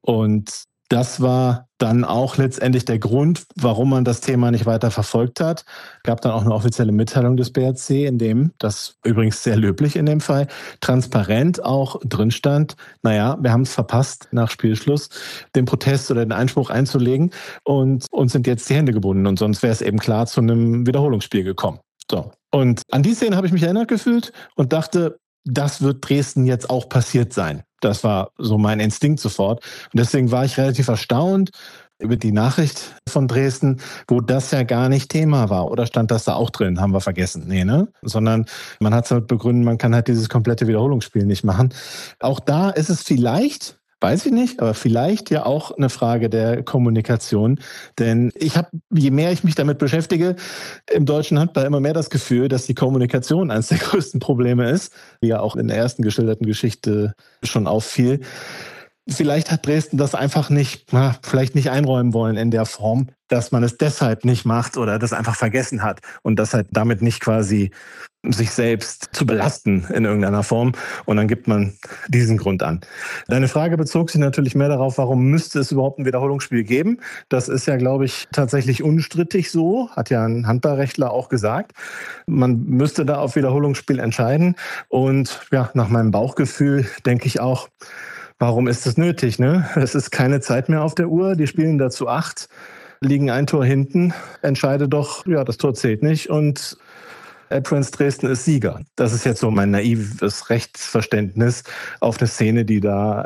Und das war dann auch letztendlich der Grund, warum man das Thema nicht weiter verfolgt hat. Es gab dann auch eine offizielle Mitteilung des B H C, in dem, das übrigens sehr löblich in dem Fall, transparent auch drin stand, naja, wir haben es verpasst, nach Spielschluss den Protest oder den Einspruch einzulegen und uns sind jetzt die Hände gebunden und sonst wäre es eben klar zu einem Wiederholungsspiel gekommen. So. Und an die Szene habe ich mich erinnert gefühlt und dachte, das wird Dresden jetzt auch passiert sein. Das war so mein Instinkt sofort. Und deswegen war ich relativ erstaunt über die Nachricht von Dresden, wo das ja gar nicht Thema war. Oder stand das da auch drin? Haben wir vergessen? Nee, ne? Sondern man hat es halt begründet, man kann halt dieses komplette Wiederholungsspiel nicht machen. Auch da ist es vielleicht, weiß ich nicht, aber vielleicht ja auch eine Frage der Kommunikation. Denn ich habe, je mehr ich mich damit beschäftige, im deutschen Handball immer mehr das Gefühl, dass die Kommunikation eines der größten Probleme ist, wie ja auch in der ersten geschilderten Geschichte schon auffiel. Vielleicht hat Dresden das einfach nicht, na, vielleicht nicht einräumen wollen in der Form, dass man es deshalb nicht macht oder das einfach vergessen hat und das halt damit nicht quasi sich selbst zu belasten in irgendeiner Form. Und dann gibt man diesen Grund an. Deine Frage bezog sich natürlich mehr darauf, warum müsste es überhaupt ein Wiederholungsspiel geben? Das ist ja, glaube ich, tatsächlich unstrittig so, hat ja ein Handballrechtler auch gesagt. Man müsste da auf Wiederholungsspiel entscheiden. Und ja, nach meinem Bauchgefühl denke ich auch, warum ist das nötig? Ne? Es ist keine Zeit mehr auf der Uhr. Die spielen dazu acht, liegen ein Tor hinten. Entscheide doch, ja, das Tor zählt nicht und Elbflorenz Dresden ist Sieger. Das ist jetzt so mein naives Rechtsverständnis auf eine Szene, die da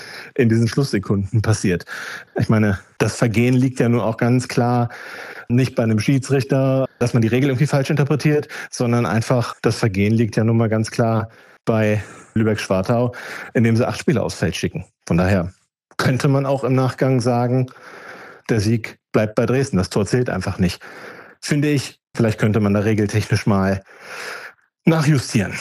in diesen Schlusssekunden passiert. Ich meine, das Vergehen liegt ja nun auch ganz klar nicht bei einem Schiedsrichter, dass man die Regel irgendwie falsch interpretiert, sondern einfach das Vergehen liegt ja nun mal ganz klar bei Lübeck-Schwartau, indem sie acht Spieler aufs Feld schicken. Von daher könnte man auch im Nachgang sagen, der Sieg bleibt bei Dresden. Das Tor zählt einfach nicht. Finde ich, vielleicht könnte man da regeltechnisch mal nachjustieren.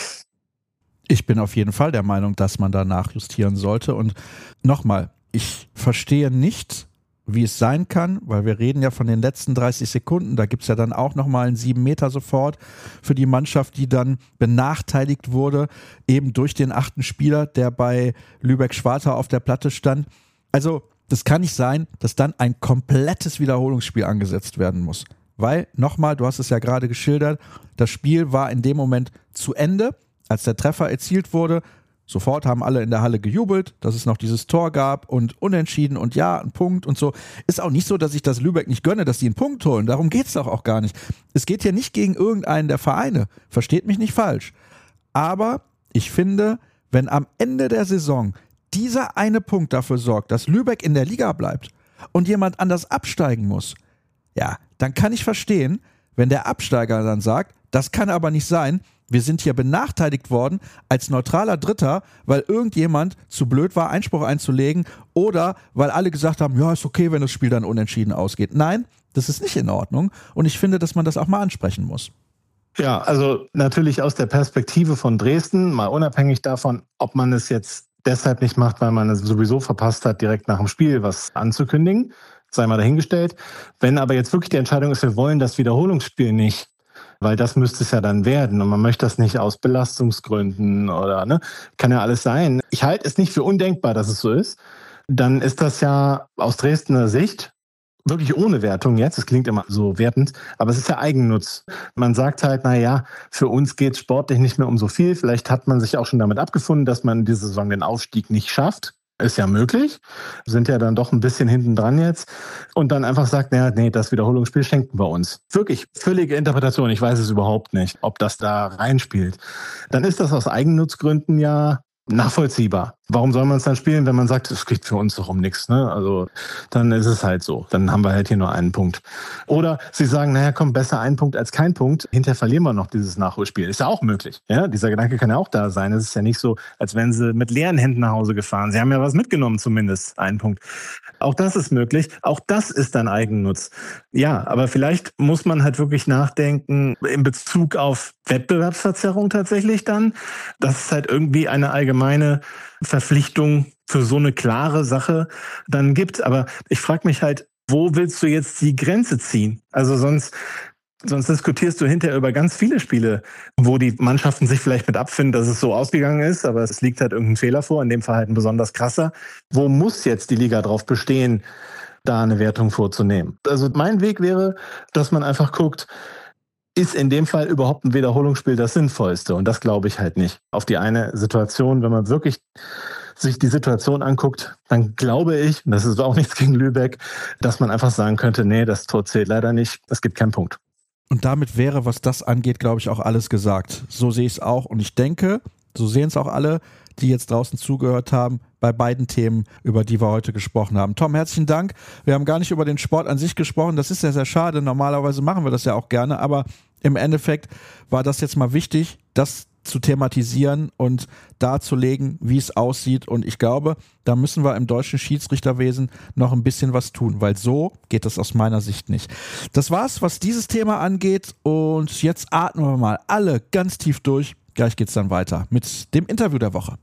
Ich bin auf jeden Fall der Meinung, dass man da nachjustieren sollte. Und nochmal, ich verstehe nicht, wie es sein kann, weil wir reden ja von den letzten dreißig Sekunden, da gibt es ja dann auch nochmal einen sieben Meter sofort für die Mannschaft, die dann benachteiligt wurde, eben durch den achten Spieler, der bei Lübeck-Schwartau auf der Platte stand. Also das kann nicht sein, dass dann ein komplettes Wiederholungsspiel angesetzt werden muss. Weil, nochmal, du hast es ja gerade geschildert, das Spiel war in dem Moment zu Ende, als der Treffer erzielt wurde. Sofort haben alle in der Halle gejubelt, dass es noch dieses Tor gab und unentschieden und ja, ein Punkt und so. Ist auch nicht so, dass ich das Lübeck nicht gönne, dass die einen Punkt holen. Darum geht es doch auch gar nicht. Es geht hier nicht gegen irgendeinen der Vereine. Versteht mich nicht falsch. Aber ich finde, wenn am Ende der Saison dieser eine Punkt dafür sorgt, dass Lübeck in der Liga bleibt und jemand anders absteigen muss, ja, dann kann ich verstehen, wenn der Absteiger dann sagt, das kann aber nicht sein, wir sind hier benachteiligt worden als neutraler Dritter, weil irgendjemand zu blöd war, Einspruch einzulegen oder weil alle gesagt haben, ja, ist okay, wenn das Spiel dann unentschieden ausgeht. Nein, das ist nicht in Ordnung und ich finde, dass man das auch mal ansprechen muss. Ja, also natürlich aus der Perspektive von Dresden, mal unabhängig davon, ob man es jetzt deshalb nicht macht, weil man es sowieso verpasst hat, direkt nach dem Spiel was anzukündigen, sei mal dahingestellt. Wenn aber jetzt wirklich die Entscheidung ist, wir wollen das Wiederholungsspiel nicht, weil das müsste es ja dann werden und man möchte das nicht aus Belastungsgründen oder, ne, kann ja alles sein. Ich halte es nicht für undenkbar, dass es so ist. Dann ist das ja aus Dresdner Sicht wirklich ohne Wertung jetzt, es klingt immer so wertend, aber es ist ja Eigennutz. Man sagt halt, na ja, für uns geht es sportlich nicht mehr um so viel. Vielleicht hat man sich auch schon damit abgefunden, dass man diese Saison den Aufstieg nicht schafft. Ist ja möglich, sind ja dann doch ein bisschen hinten dran jetzt und dann einfach sagt, naja, nee, das Wiederholungsspiel schenken wir uns. Wirklich völlige Interpretation, ich weiß es überhaupt nicht, ob das da reinspielt. Dann ist das aus Eigennutzgründen ja nachvollziehbar. Warum soll man es dann spielen, wenn man sagt, es geht für uns doch um nichts, ne? Also dann ist es halt so. Dann haben wir halt hier nur einen Punkt. Oder sie sagen, naja, komm, besser ein Punkt als kein Punkt. Hinterher verlieren wir noch dieses Nachholspiel. Ist ja auch möglich. Ja, dieser Gedanke kann ja auch da sein. Es ist ja nicht so, als wären sie mit leeren Händen nach Hause gefahren. Sie haben ja was mitgenommen, zumindest einen Punkt. Auch das ist möglich. Auch das ist dann Eigennutz. Ja, aber vielleicht muss man halt wirklich nachdenken in Bezug auf Wettbewerbsverzerrung tatsächlich dann. Das ist halt irgendwie eine allgemeine Verpflichtung für so eine klare Sache dann gibt. Aber ich frage mich halt, wo willst du jetzt die Grenze ziehen? Also sonst, sonst diskutierst du hinterher über ganz viele Spiele, wo die Mannschaften sich vielleicht mit abfinden, dass es so ausgegangen ist, aber es liegt halt irgendein Fehler vor, in dem Fall halt ein besonders krasser. Wo muss jetzt die Liga drauf bestehen, da eine Wertung vorzunehmen? Also mein Weg wäre, dass man einfach guckt, ist in dem Fall überhaupt ein Wiederholungsspiel das Sinnvollste? Und das glaube ich halt nicht. Auf die eine Situation, wenn man wirklich sich die Situation anguckt, dann glaube ich, und das ist auch nichts gegen Lübeck, dass man einfach sagen könnte, nee, das Tor zählt leider nicht, es gibt keinen Punkt. Und damit wäre, was das angeht, glaube ich, auch alles gesagt. So sehe ich es auch. Und ich denke, so sehen es auch alle, die jetzt draußen zugehört haben, bei beiden Themen, über die wir heute gesprochen haben. Tom, herzlichen Dank. Wir haben gar nicht über den Sport an sich gesprochen. Das ist sehr, sehr schade. Normalerweise machen wir das ja auch gerne. Aber im Endeffekt war das jetzt mal wichtig, das zu thematisieren und darzulegen, wie es aussieht. Und ich glaube, da müssen wir im deutschen Schiedsrichterwesen noch ein bisschen was tun, weil so geht das aus meiner Sicht nicht. Das war's, was dieses Thema angeht. Und jetzt atmen wir mal alle ganz tief durch. Gleich geht's dann weiter mit dem Interview der Woche.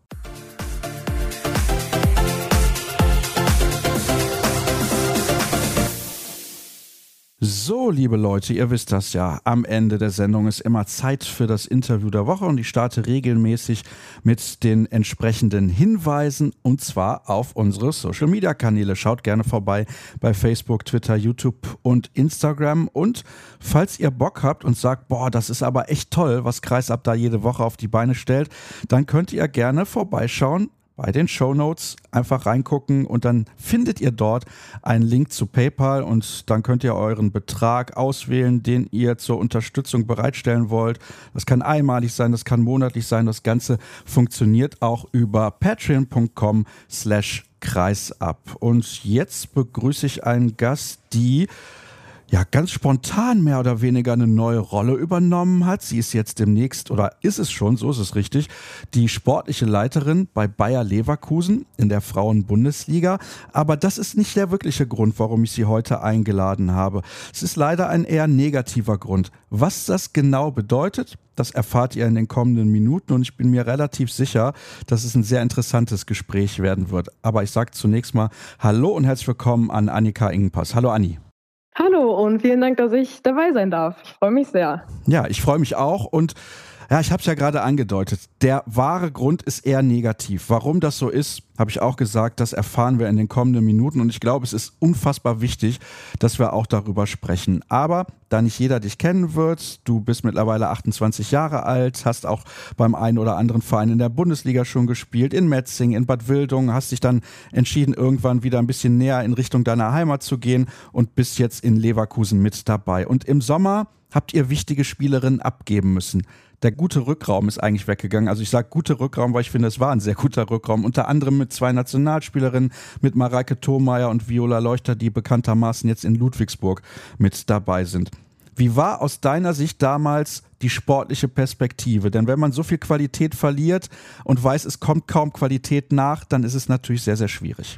So, liebe Leute, ihr wisst das ja, am Ende der Sendung ist immer Zeit für das Interview der Woche und ich starte regelmäßig mit den entsprechenden Hinweisen und zwar auf unsere Social-Media-Kanäle. Schaut gerne vorbei bei Facebook, Twitter, YouTube und Instagram und falls ihr Bock habt und sagt, boah, das ist aber echt toll, was Kreisab da jede Woche auf die Beine stellt, dann könnt ihr gerne vorbeischauen. Bei den Shownotes einfach reingucken und dann findet ihr dort einen Link zu PayPal und dann könnt ihr euren Betrag auswählen, den ihr zur Unterstützung bereitstellen wollt. Das kann einmalig sein, das kann monatlich sein. Das Ganze funktioniert auch über patreon.com slash kreisab. Und jetzt begrüße ich einen Gast, die ja ganz spontan mehr oder weniger eine neue Rolle übernommen hat. Sie ist jetzt demnächst, oder ist es schon, so ist es richtig, die sportliche Leiterin bei Bayer Leverkusen in der Frauenbundesliga. Aber das ist nicht der wirkliche Grund, warum ich Sie heute eingeladen habe. Es ist leider ein eher negativer Grund. Was das genau bedeutet, das erfahrt ihr in den kommenden Minuten und ich bin mir relativ sicher, dass es ein sehr interessantes Gespräch werden wird. Aber ich sage zunächst mal Hallo und herzlich willkommen an Annika Ingenpass. Hallo Anni. Hallo und vielen Dank, dass ich dabei sein darf. Ich freue mich sehr. Ja, ich freue mich auch und ja, ich habe es ja gerade angedeutet. Der wahre Grund ist eher negativ. Warum das so ist, habe ich auch gesagt, das erfahren wir in den kommenden Minuten und ich glaube, es ist unfassbar wichtig, dass wir auch darüber sprechen. Aber da nicht jeder dich kennen wird, du bist mittlerweile achtundzwanzig Jahre alt, hast auch beim einen oder anderen Verein in der Bundesliga schon gespielt, in Metzing, in Bad Wildungen, hast dich dann entschieden, irgendwann wieder ein bisschen näher in Richtung deiner Heimat zu gehen und bist jetzt in Leverkusen mit dabei. Und im Sommer habt ihr wichtige Spielerinnen abgeben müssen. Der gute Rückraum ist eigentlich weggegangen. Also ich sage gute Rückraum, weil ich finde, es war ein sehr guter Rückraum. Unter anderem mit zwei Nationalspielerinnen, mit Mareike Thomeier und Viola Leuchter, die bekanntermaßen jetzt in Ludwigsburg mit dabei sind. Wie war aus deiner Sicht damals die sportliche Perspektive? Denn wenn man so viel Qualität verliert und weiß, es kommt kaum Qualität nach, dann ist es natürlich sehr, sehr schwierig.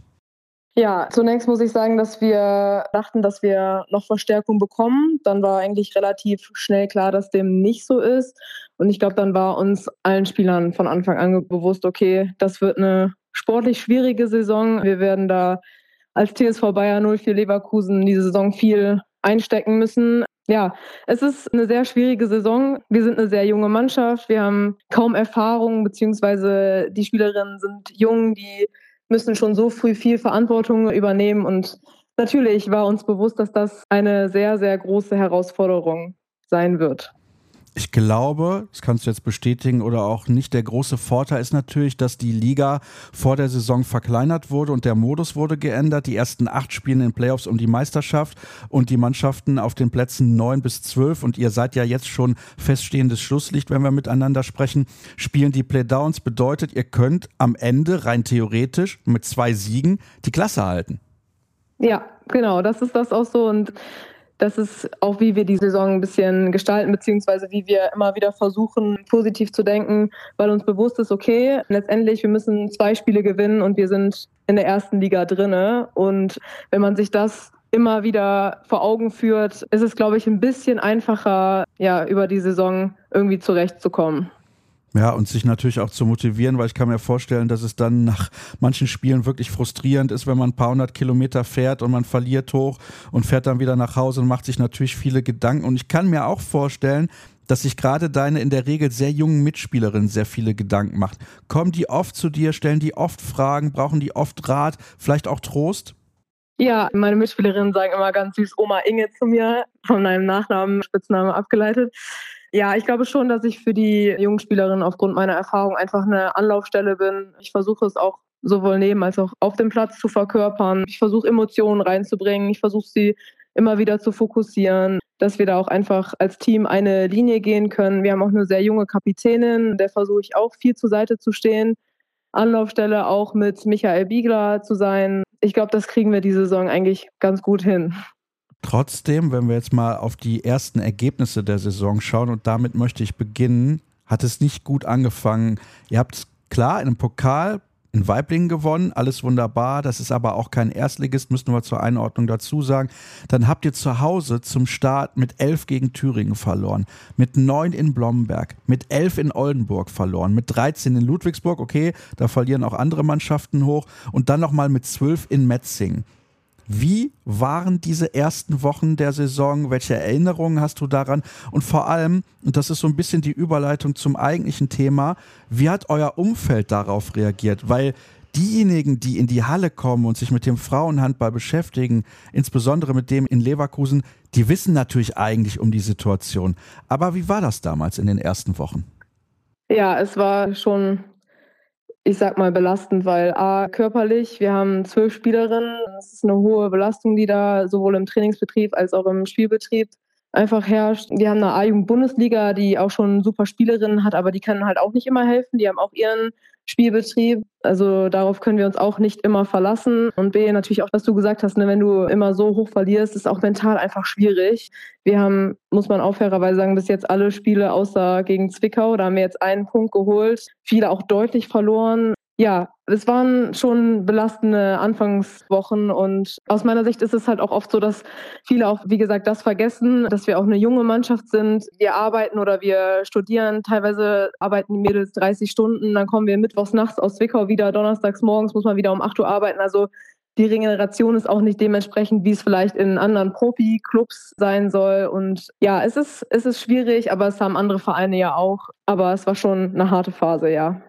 Ja, zunächst muss ich sagen, dass wir dachten, dass wir noch Verstärkung bekommen. Dann war eigentlich relativ schnell klar, dass dem nicht so ist. Und ich glaube, dann war uns allen Spielern von Anfang an bewusst, okay, das wird eine sportlich schwierige Saison. Wir werden da als T S V Bayer null vier Leverkusen diese Saison viel einstecken müssen. Ja, es ist eine sehr schwierige Saison. Wir sind eine sehr junge Mannschaft. Wir haben kaum Erfahrung, beziehungsweise die Spielerinnen sind jung, die müssen schon so früh viel Verantwortung übernehmen. Und natürlich war uns bewusst, dass das eine sehr, sehr große Herausforderung sein wird. Ich glaube, das kannst du jetzt bestätigen oder auch nicht, der große Vorteil ist natürlich, dass die Liga vor der Saison verkleinert wurde und der Modus wurde geändert. Die ersten acht spielen in Playoffs um die Meisterschaft und die Mannschaften auf den Plätzen neun bis zwölf und ihr seid ja jetzt schon feststehendes Schlusslicht, wenn wir miteinander sprechen, spielen die Playdowns. Bedeutet, ihr könnt am Ende rein theoretisch mit zwei Siegen die Klasse halten. Ja, genau, das ist das auch so und das ist auch, wie wir die Saison ein bisschen gestalten, beziehungsweise wie wir immer wieder versuchen, positiv zu denken, weil uns bewusst ist, okay, letztendlich, wir müssen zwei Spiele gewinnen und wir sind in der ersten Liga drinne. Und wenn man sich das immer wieder vor Augen führt, ist es, glaube ich, ein bisschen einfacher, ja, über die Saison irgendwie zurechtzukommen. Ja, und sich natürlich auch zu motivieren, weil ich kann mir vorstellen, dass es dann nach manchen Spielen wirklich frustrierend ist, wenn man ein paar hundert Kilometer fährt und man verliert hoch und fährt dann wieder nach Hause und macht sich natürlich viele Gedanken. Und ich kann mir auch vorstellen, dass sich gerade deine in der Regel sehr jungen Mitspielerinnen sehr viele Gedanken macht. Kommen die oft zu dir, stellen die oft Fragen, brauchen die oft Rat, vielleicht auch Trost? Ja, meine Mitspielerinnen sagen immer ganz süß Oma Inge zu mir, von meinem Nachnamen, Spitzname abgeleitet. Ja, ich glaube schon, dass ich für die jungen Spielerinnen aufgrund meiner Erfahrung einfach eine Anlaufstelle bin. Ich versuche es auch sowohl neben als auch auf dem Platz zu verkörpern. Ich versuche Emotionen reinzubringen. Ich versuche sie immer wieder zu fokussieren, dass wir da auch einfach als Team eine Linie gehen können. Wir haben auch eine sehr junge Kapitänin, der versuche ich auch viel zur Seite zu stehen. Anlaufstelle auch mit Michael Biegler zu sein. Ich glaube, das kriegen wir diese Saison eigentlich ganz gut hin. Trotzdem, wenn wir jetzt mal auf die ersten Ergebnisse der Saison schauen und damit möchte ich beginnen, hat es nicht gut angefangen. Ihr habt klar in einem Pokal in Waiblingen gewonnen, alles wunderbar, das ist aber auch kein Erstligist, müssen wir zur Einordnung dazu sagen. Dann habt ihr zu Hause zum Start mit elf gegen Thüringen verloren, mit neun in Blomberg, mit elf in Oldenburg verloren, mit dreizehn in Ludwigsburg, okay, da verlieren auch andere Mannschaften hoch und dann nochmal mit zwölf in Metzing. Wie waren diese ersten Wochen der Saison? Welche Erinnerungen hast du daran? Und vor allem, und das ist so ein bisschen die Überleitung zum eigentlichen Thema, wie hat euer Umfeld darauf reagiert? Weil diejenigen, die in die Halle kommen und sich mit dem Frauenhandball beschäftigen, insbesondere mit dem in Leverkusen, die wissen natürlich eigentlich um die Situation. Aber wie war das damals in den ersten Wochen? Ja, es war schon, ich sag mal, belastend, weil A, körperlich, wir haben zwölf Spielerinnen, das ist eine hohe Belastung, die da sowohl im Trainingsbetrieb als auch im Spielbetrieb einfach herrscht. Wir haben eine A-Jugend-Bundesliga, die auch schon super Spielerinnen hat, aber die können halt auch nicht immer helfen. Die haben auch ihren Spielbetrieb. Also darauf können wir uns auch nicht immer verlassen. Und B, natürlich auch, was du gesagt hast, ne, wenn du immer so hoch verlierst, ist auch mental einfach schwierig. Wir haben, muss man auch fairerweise sagen, bis jetzt alle Spiele außer gegen Zwickau, da haben wir jetzt einen Punkt geholt. Viele auch deutlich verloren. Ja, es waren schon belastende Anfangswochen und aus meiner Sicht ist es halt auch oft so, dass viele auch, wie gesagt, das vergessen, dass wir auch eine junge Mannschaft sind. Wir arbeiten oder wir studieren, teilweise arbeiten die Mädels dreißig Stunden, dann kommen wir mittwochs nachts aus Zwickau wieder, donnerstags morgens muss man wieder um acht Uhr arbeiten. Also die Regeneration ist auch nicht dementsprechend, wie es vielleicht in anderen Profi-Clubs sein soll. Und ja, es ist, es ist schwierig, aber es haben andere Vereine ja auch. Aber es war schon eine harte Phase, ja.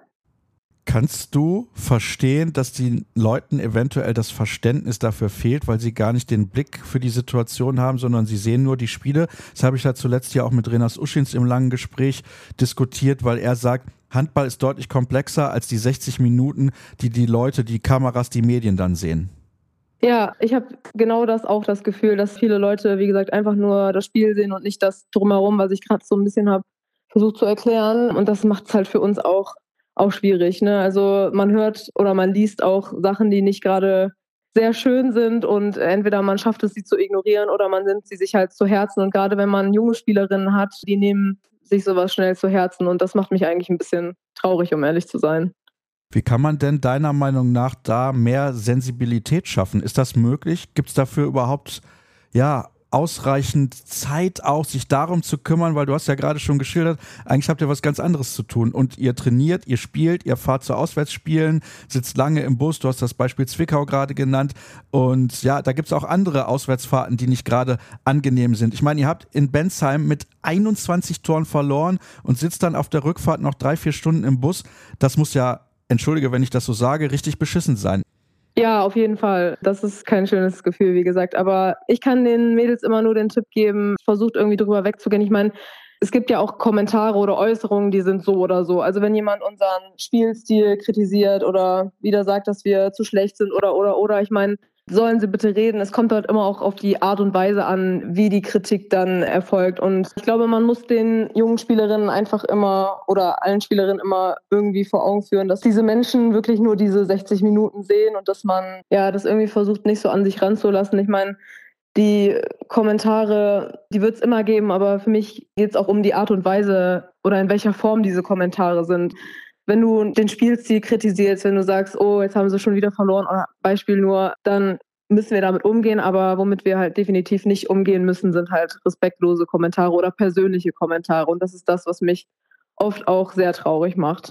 Kannst du verstehen, dass den Leuten eventuell das Verständnis dafür fehlt, weil sie gar nicht den Blick für die Situation haben, sondern sie sehen nur die Spiele? Das habe ich ja zuletzt ja auch mit Renas Uschins im langen Gespräch diskutiert, weil er sagt, Handball ist deutlich komplexer als die sechzig Minuten, die die Leute, die Kameras, die Medien dann sehen. Ja, ich habe genau das auch das Gefühl, dass viele Leute, wie gesagt, einfach nur das Spiel sehen und nicht das Drumherum, was ich gerade so ein bisschen habe versucht zu erklären. Und das macht es halt für uns auch auch schwierig, ne? Also man hört oder man liest auch Sachen, die nicht gerade sehr schön sind und entweder man schafft es, sie zu ignorieren oder man nimmt sie sich halt zu Herzen und gerade wenn man junge Spielerinnen hat, die nehmen sich sowas schnell zu Herzen und das macht mich eigentlich ein bisschen traurig, um ehrlich zu sein. Wie kann man denn deiner Meinung nach da mehr Sensibilität schaffen? Ist das möglich? Gibt es dafür überhaupt, ja, ausreichend Zeit auch, sich darum zu kümmern, weil du hast ja gerade schon geschildert, eigentlich habt ihr was ganz anderes zu tun und ihr trainiert, ihr spielt, ihr fahrt zu Auswärtsspielen, sitzt lange im Bus, du hast das Beispiel Zwickau gerade genannt und ja, da gibt es auch andere Auswärtsfahrten, die nicht gerade angenehm sind. Ich meine, ihr habt in Bensheim mit einundzwanzig Toren verloren und sitzt dann auf der Rückfahrt noch drei, vier Stunden im Bus. Das muss ja, entschuldige, wenn ich das so sage, richtig beschissen sein. Ja, auf jeden Fall. Das ist kein schönes Gefühl, wie gesagt. Aber ich kann den Mädels immer nur den Tipp geben, versucht irgendwie drüber wegzugehen. Ich meine, es gibt ja auch Kommentare oder Äußerungen, die sind so oder so. Also wenn jemand unseren Spielstil kritisiert oder wieder sagt, dass wir zu schlecht sind oder, oder, oder, ich meine, sollen sie bitte reden. Es kommt dort immer auch auf die Art und Weise an, wie die Kritik dann erfolgt. Und ich glaube, man muss den jungen Spielerinnen einfach immer oder allen Spielerinnen immer irgendwie vor Augen führen, dass diese Menschen wirklich nur diese sechzig Minuten sehen und dass man ja das irgendwie versucht, nicht so an sich ranzulassen. Ich meine, die Kommentare, die wird es immer geben, aber für mich geht es auch um die Art und Weise oder in welcher Form diese Kommentare sind. Wenn du den Spielstil kritisierst, wenn du sagst, oh, jetzt haben sie schon wieder verloren, oder Beispiel nur, dann müssen wir damit umgehen. Aber womit wir halt definitiv nicht umgehen müssen, sind halt respektlose Kommentare oder persönliche Kommentare. Und das ist das, was mich oft auch sehr traurig macht.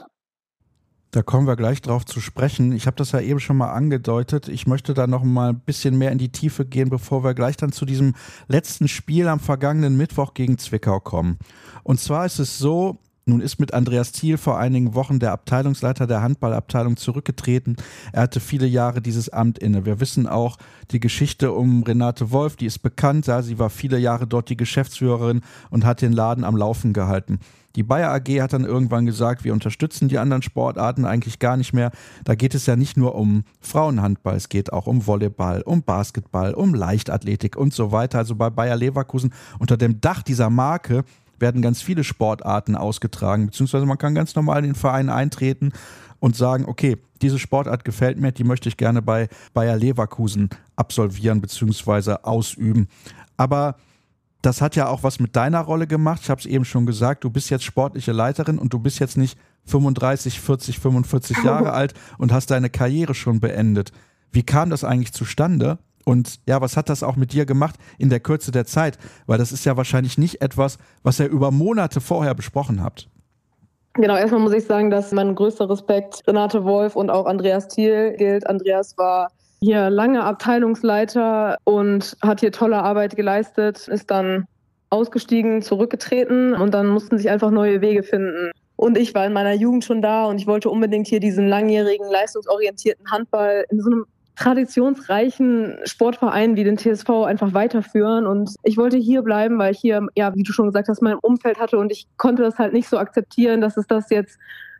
Da kommen wir gleich drauf zu sprechen. Ich habe das ja eben schon mal angedeutet. Ich möchte da noch mal ein bisschen mehr in die Tiefe gehen, bevor wir gleich dann zu diesem letzten Spiel am vergangenen Mittwoch gegen Zwickau kommen. Und zwar ist es so, nun ist mit Andreas Thiel vor einigen Wochen der Abteilungsleiter der Handballabteilung zurückgetreten. Er hatte viele Jahre dieses Amt inne. Wir wissen auch die Geschichte um Renate Wolf, die ist bekannt. Ja, sie war viele Jahre dort die Geschäftsführerin und hat den Laden am Laufen gehalten. Die Bayer A G hat dann irgendwann gesagt, wir unterstützen die anderen Sportarten eigentlich gar nicht mehr. Da geht es ja nicht nur um Frauenhandball, es geht auch um Volleyball, um Basketball, um Leichtathletik und so weiter. Also bei Bayer Leverkusen unter dem Dach dieser Marke werden ganz viele Sportarten ausgetragen, beziehungsweise man kann ganz normal in den Verein eintreten und sagen, okay, diese Sportart gefällt mir, die möchte ich gerne bei Bayer Leverkusen absolvieren beziehungsweise ausüben. Aber das hat ja auch was mit deiner Rolle gemacht. Ich habe es eben schon gesagt, du bist jetzt sportliche Leiterin und du bist jetzt nicht fünfunddreißig, vierzig, fünfundvierzig Jahre alt und hast deine Karriere schon beendet. Wie kam das eigentlich zustande? Und ja, was hat das auch mit dir gemacht in der Kürze der Zeit? Weil das ist ja wahrscheinlich nicht etwas, was ihr über Monate vorher besprochen habt. Genau, erstmal muss ich sagen, dass mein größter Respekt Renate Wolf und auch Andreas Thiel gilt. Andreas war hier lange Abteilungsleiter und hat hier tolle Arbeit geleistet, ist dann ausgestiegen, zurückgetreten und dann mussten sich einfach neue Wege finden. Und ich war in meiner Jugend schon da und ich wollte unbedingt hier diesen langjährigen, leistungsorientierten Handball in so einem traditionsreichen Sportverein wie den T S V einfach weiterführen und ich wollte hier bleiben, weil ich hier, ja, wie du schon gesagt hast, mein Umfeld hatte und ich konnte das halt nicht so akzeptieren, dass es das jetzt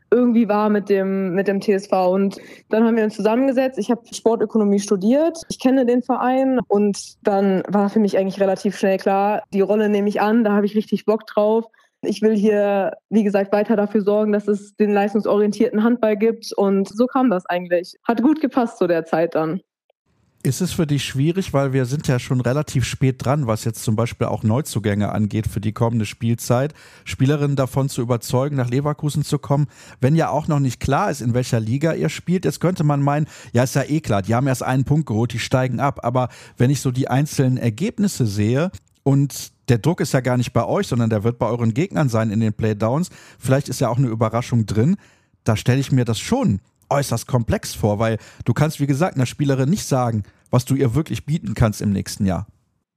irgendwie war mit dem, mit dem T S V. Und dann haben wir uns zusammengesetzt. Ich habe Sportökonomie studiert. Ich kenne den Verein. Und dann war für mich eigentlich relativ schnell klar, die Rolle nehme ich an, da habe ich richtig Bock drauf. Ich will hier, wie gesagt, weiter dafür sorgen, dass es den leistungsorientierten Handball gibt. Und so kam das eigentlich. Hat gut gepasst zu der Zeit dann. Ist es für dich schwierig, weil wir sind ja schon relativ spät dran, was jetzt zum Beispiel auch Neuzugänge angeht für die kommende Spielzeit, Spielerinnen davon zu überzeugen, nach Leverkusen zu kommen, wenn ja auch noch nicht klar ist, in welcher Liga ihr spielt. Jetzt könnte man meinen, ja ist ja eh klar, die haben erst einen Punkt geholt, die steigen ab, aber wenn ich so die einzelnen Ergebnisse sehe und der Druck ist ja gar nicht bei euch, sondern der wird bei euren Gegnern sein in den Playdowns, vielleicht ist ja auch eine Überraschung drin, da stelle ich mir das schon äußerst komplex vor, weil du kannst, wie gesagt, einer Spielerin nicht sagen, was du ihr wirklich bieten kannst im nächsten Jahr.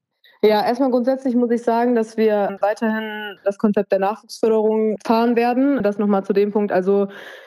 Ja, erstmal grundsätzlich muss ich sagen, dass wir weiterhin das Konzept der Nachwuchsförderung fahren werden. Das nochmal zu dem Punkt, also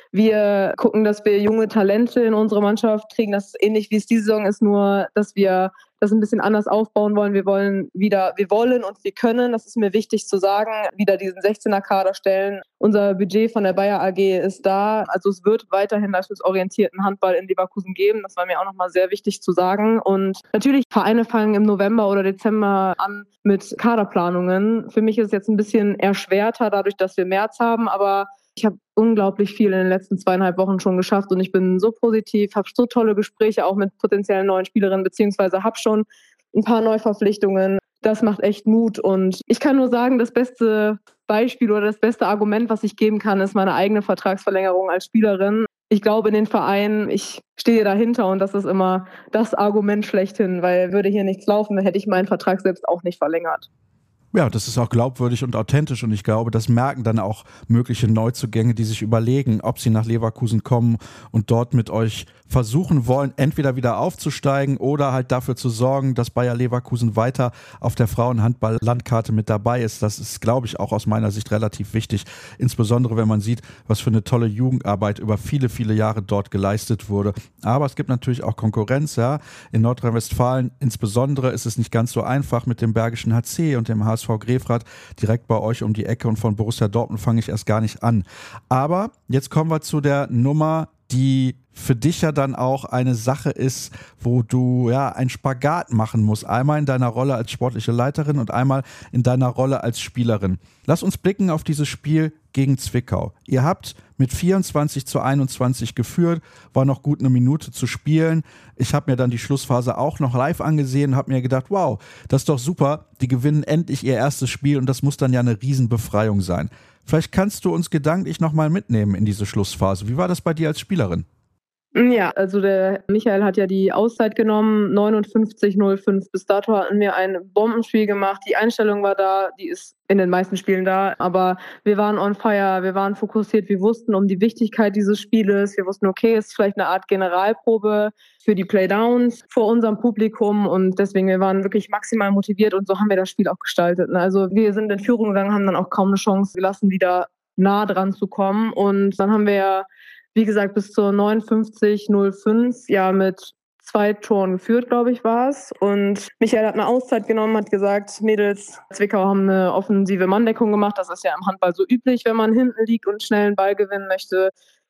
wir gucken, dass wir junge Talente in unsere Mannschaft kriegen. Das ist ähnlich wie es diese Saison ist, nur dass wir das ein bisschen anders aufbauen wollen. Wir wollen wieder, wir wollen und wir können, das ist mir wichtig zu sagen, wieder diesen sechzehner-Kader stellen. Unser Budget von der Bayer A G ist da. Also es wird weiterhin leistungsorientierten Handball in Leverkusen geben. Das war mir auch nochmal sehr wichtig zu sagen. Und natürlich, Vereine fangen im November oder Dezember an mit Kaderplanungen. Für mich ist es jetzt ein bisschen erschwerter, dadurch, dass wir März haben, aber ich habe unglaublich viel in den letzten zweieinhalb Wochen schon geschafft und ich bin so positiv, habe so tolle Gespräche auch mit potenziellen neuen Spielerinnen, beziehungsweise habe schon ein paar Neuverpflichtungen. Das macht echt Mut und ich kann nur sagen, das beste Beispiel oder das beste Argument, was ich geben kann, ist meine eigene Vertragsverlängerung als Spielerin. Ich glaube in den Verein, ich stehe dahinter und das ist immer das Argument schlechthin, weil würde hier nichts laufen, hätte ich meinen Vertrag selbst auch nicht verlängert. Ja, das ist auch glaubwürdig und authentisch und ich glaube, das merken dann auch mögliche Neuzugänge, die sich überlegen, ob sie nach Leverkusen kommen und dort mit euch versuchen wollen, entweder wieder aufzusteigen oder halt dafür zu sorgen, dass Bayer Leverkusen weiter auf der Frauenhandball-Landkarte mit dabei ist. Das ist, glaube ich, auch aus meiner Sicht relativ wichtig, insbesondere wenn man sieht, was für eine tolle Jugendarbeit über viele, viele Jahre dort geleistet wurde. Aber es gibt natürlich auch Konkurrenz, ja. In Nordrhein-Westfalen insbesondere ist es nicht ganz so einfach mit dem Bergischen H C und dem H S V Grefrath direkt bei euch um die Ecke und von Borussia Dortmund fange ich erst gar nicht an. Aber jetzt kommen wir zu der Nummer, die für dich ja dann auch eine Sache ist, wo du ja einen Spagat machen musst. Einmal in deiner Rolle als sportliche Leiterin und einmal in deiner Rolle als Spielerin. Lass uns blicken auf dieses Spiel gegen Zwickau. Ihr habt mit vierundzwanzig zu einundzwanzig geführt, war noch gut eine Minute zu spielen. Ich habe mir dann die Schlussphase auch noch live angesehen und habe mir gedacht, wow, das ist doch super, die gewinnen endlich ihr erstes Spiel und das muss dann ja eine Riesenbefreiung sein. Vielleicht kannst du uns gedanklich nochmal mitnehmen in diese Schlussphase. Wie war das bei dir als Spielerin? Ja, also der Michael hat ja die Auszeit genommen, neunundfünfzig null fünf. Bis dato hatten wir ein Bombenspiel gemacht. Die Einstellung war da, die ist in den meisten Spielen da, aber wir waren on fire, wir waren fokussiert, wir wussten um die Wichtigkeit dieses Spieles, wir wussten, okay, es ist vielleicht eine Art Generalprobe für die Playdowns vor unserem Publikum und deswegen, wir waren wirklich maximal motiviert und so haben wir das Spiel auch gestaltet. Also wir sind in Führung gegangen, haben dann auch kaum eine Chance gelassen, wieder nah dran zu kommen und dann haben wir ja wie gesagt, bis zur neunundfünfzig null fünf, ja, mit zwei Toren geführt, glaube ich, war es. Und Michael hat eine Auszeit genommen, hat gesagt, Mädels, Zwickau haben eine offensive Manndeckung gemacht. Das ist ja im Handball so üblich, wenn man hinten liegt und schnell einen Ball gewinnen möchte.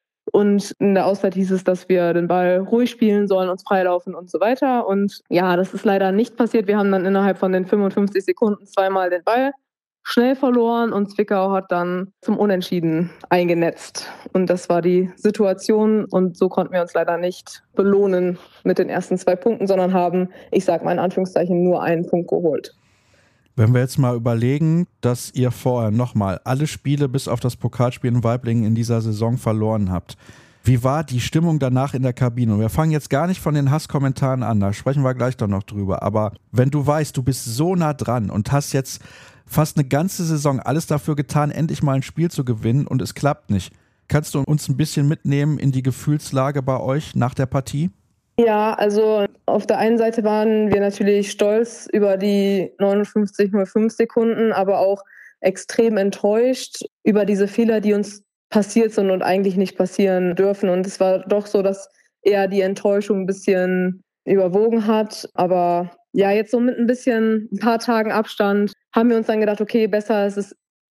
Und in der Auszeit hieß es, dass wir den Ball ruhig spielen sollen, uns freilaufen und so weiter. Und ja, das ist leider nicht passiert. Wir haben dann innerhalb von den fünfundfünfzig Sekunden zweimal den Ball schnell verloren und Zwickau hat dann zum Unentschieden eingenetzt. Und das war die Situation und so konnten wir uns leider nicht belohnen mit den ersten zwei Punkten, sondern haben, ich sage mal in Anführungszeichen, nur einen Punkt geholt. Wenn wir jetzt mal überlegen, dass ihr vorher nochmal alle Spiele bis auf das Pokalspiel in Waiblingen in dieser Saison verloren habt, wie war die Stimmung danach in der Kabine? Und wir fangen jetzt gar nicht von den Hasskommentaren an, da sprechen wir gleich doch noch drüber. Aber wenn du weißt, du bist so nah dran und hast jetzt fast eine ganze Saison alles dafür getan, endlich mal ein Spiel zu gewinnen und es klappt nicht. Kannst du uns ein bisschen mitnehmen in die Gefühlslage bei euch nach der Partie? Ja, also auf der einen Seite waren wir natürlich stolz über die neunundfünfzig null fünf Sekunden, aber auch extrem enttäuscht über diese Fehler, die uns passiert sind und eigentlich nicht passieren dürfen. Und es war doch so, dass eher die Enttäuschung ein bisschen überwogen hat, aber ja, jetzt so mit ein bisschen, ein paar Tagen Abstand, haben wir uns dann gedacht, okay, besser ist es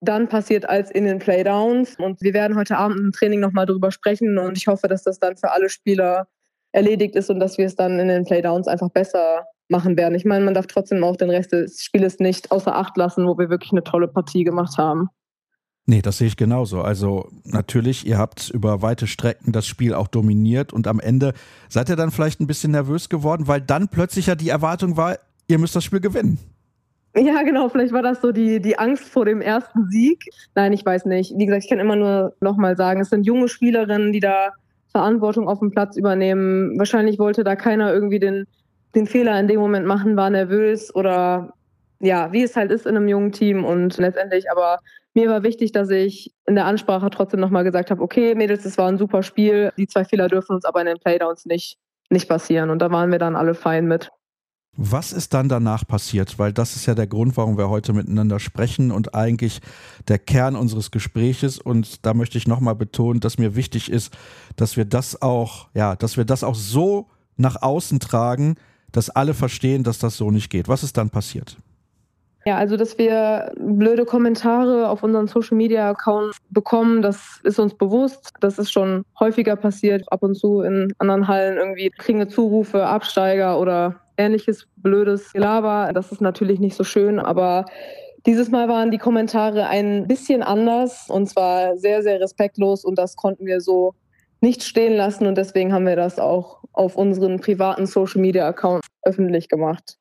dann passiert als in den Playdowns. Und wir werden heute Abend im Training nochmal drüber sprechen und ich hoffe, dass das dann für alle Spieler erledigt ist und dass wir es dann in den Playdowns einfach besser machen werden. Ich meine, man darf trotzdem auch den Rest des Spieles nicht außer Acht lassen, wo wir wirklich eine tolle Partie gemacht haben. Nee, das sehe ich genauso. Also natürlich, ihr habt über weite Strecken das Spiel auch dominiert und am Ende seid ihr dann vielleicht ein bisschen nervös geworden, weil dann plötzlich ja die Erwartung war, ihr müsst das Spiel gewinnen. Ja, genau, vielleicht war das so die, die Angst vor dem ersten Sieg. Nein, ich weiß nicht. Wie gesagt, ich kann immer nur nochmal sagen, es sind junge Spielerinnen, die da Verantwortung auf dem Platz übernehmen. Wahrscheinlich wollte da keiner irgendwie den, den Fehler in dem Moment machen, war nervös oder ja, wie es halt ist in einem jungen Team und letztendlich, aber mir war wichtig, dass ich in der Ansprache trotzdem nochmal gesagt habe, okay, Mädels, das war ein super Spiel, die zwei Fehler dürfen uns aber in den Playdowns nicht, nicht passieren und da waren wir dann alle fein mit. Was ist dann danach passiert? Weil das ist ja der Grund, warum wir heute miteinander sprechen und eigentlich der Kern unseres Gespräches. Und da möchte ich nochmal betonen, dass mir wichtig ist, dass wir das auch, ja, dass wir das auch so nach außen tragen, dass alle verstehen, dass das so nicht geht. Was ist dann passiert? Ja, also dass wir blöde Kommentare auf unseren Social-Media-Accounts bekommen, das ist uns bewusst. Das ist schon häufiger passiert. Ab und zu in anderen Hallen irgendwie kriegen wir Zurufe, Absteiger oder ähnliches blödes Gelaber. Das ist natürlich nicht so schön, aber dieses Mal waren die Kommentare ein bisschen anders und zwar sehr, sehr respektlos und das konnten wir so nicht stehen lassen und deswegen haben wir das auch auf unseren privaten Social-Media-Accounts öffentlich gemacht.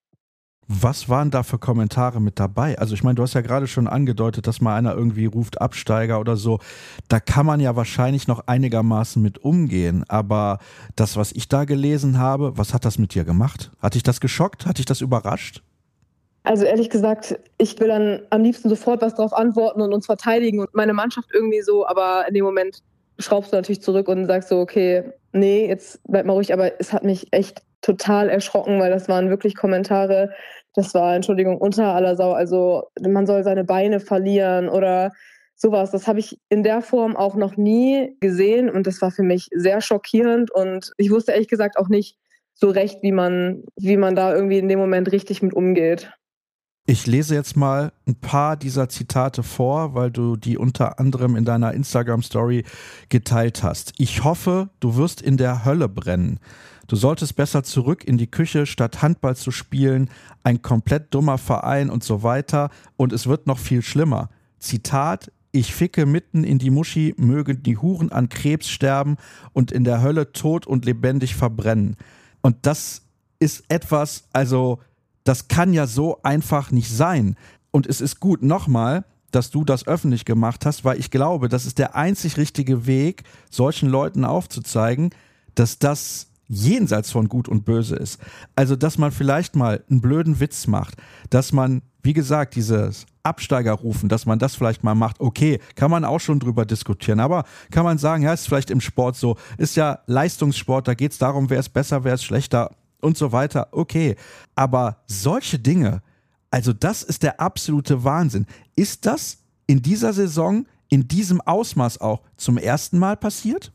Was waren da für Kommentare mit dabei? Also ich meine, du hast ja gerade schon angedeutet, dass mal einer irgendwie ruft Absteiger oder so. Da kann man ja wahrscheinlich noch einigermaßen mit umgehen. Aber das, was ich da gelesen habe, was hat das mit dir gemacht? Hat dich das geschockt? Hat dich das überrascht? Also ehrlich gesagt, ich will dann am liebsten sofort was drauf antworten und uns verteidigen und meine Mannschaft irgendwie so. Aber in dem Moment schraubst du natürlich zurück und sagst so, okay, nee, jetzt bleib mal ruhig. Aber es hat mich echt total erschrocken, weil das waren wirklich Kommentare, das war, Entschuldigung, unter aller Sau, also man soll seine Beine verlieren oder sowas. Das habe ich in der Form auch noch nie gesehen und das war für mich sehr schockierend und ich wusste ehrlich gesagt auch nicht so recht, wie man, wie man da irgendwie in dem Moment richtig mit umgeht. Ich lese jetzt mal ein paar dieser Zitate vor, weil du die unter anderem in deiner Instagram-Story geteilt hast. Ich hoffe, du wirst in der Hölle brennen. Du solltest besser zurück in die Küche, statt Handball zu spielen. Ein komplett dummer Verein und so weiter. Und es wird noch viel schlimmer. Zitat: Ich ficke mitten in die Muschi, mögen die Huren an Krebs sterben und in der Hölle tot und lebendig verbrennen. Und das ist etwas, also das kann ja so einfach nicht sein. Und es ist gut, nochmal, dass du das öffentlich gemacht hast, weil ich glaube, das ist der einzig richtige Weg, solchen Leuten aufzuzeigen, dass das jenseits von Gut und Böse ist. Also, dass man vielleicht mal einen blöden Witz macht, dass man, wie gesagt, dieses Absteigerrufen, dass man das vielleicht mal macht, okay, kann man auch schon drüber diskutieren, aber kann man sagen, ja, ist vielleicht im Sport so, ist ja Leistungssport, da geht es darum, wer ist besser, wer ist schlechter und so weiter, okay. Aber solche Dinge, also das ist der absolute Wahnsinn. Ist das in dieser Saison, in diesem Ausmaß auch zum ersten Mal passiert?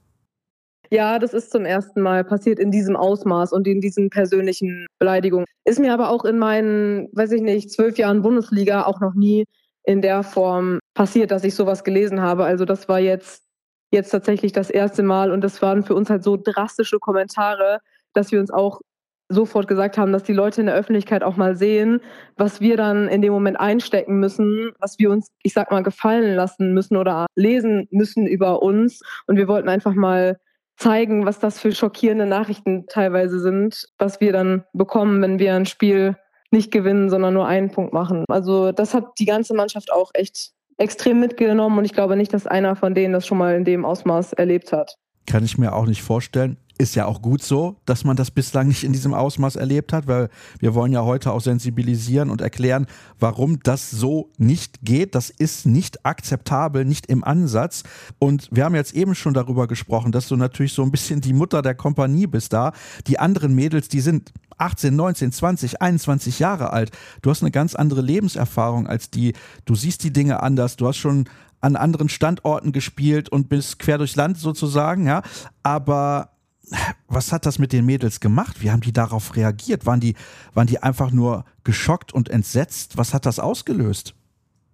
Ja, das ist zum ersten Mal passiert in diesem Ausmaß und in diesen persönlichen Beleidigungen. Ist mir aber auch in meinen, weiß ich nicht, zwölf Jahren Bundesliga auch noch nie in der Form passiert, dass ich sowas gelesen habe. Also das war jetzt, jetzt tatsächlich das erste Mal und das waren für uns halt so drastische Kommentare, dass wir uns auch sofort gesagt haben, dass die Leute in der Öffentlichkeit auch mal sehen, was wir dann in dem Moment einstecken müssen, was wir uns, ich sag mal, gefallen lassen müssen oder lesen müssen über uns. Und wir wollten einfach mal zeigen, was das für schockierende Nachrichten teilweise sind, was wir dann bekommen, wenn wir ein Spiel nicht gewinnen, sondern nur einen Punkt machen. Also das hat die ganze Mannschaft auch echt extrem mitgenommen und ich glaube nicht, dass einer von denen das schon mal in dem Ausmaß erlebt hat. Kann ich mir auch nicht vorstellen. Ist ja auch gut so, dass man das bislang nicht in diesem Ausmaß erlebt hat, weil wir wollen ja heute auch sensibilisieren und erklären, warum das so nicht geht. Das ist nicht akzeptabel, nicht im Ansatz. Und wir haben jetzt eben schon darüber gesprochen, dass du natürlich so ein bisschen die Mutter der Kompanie bist da. Die anderen Mädels, die sind achtzehn, neunzehn, zwanzig, einundzwanzig Jahre alt. Du hast eine ganz andere Lebenserfahrung als die. Du siehst die Dinge anders. Du hast schon an anderen Standorten gespielt und bist quer durchs Land sozusagen, ja. Aber was hat das mit den Mädels gemacht? Wie haben die darauf reagiert? Waren die, waren die einfach nur geschockt und entsetzt? Was hat das ausgelöst?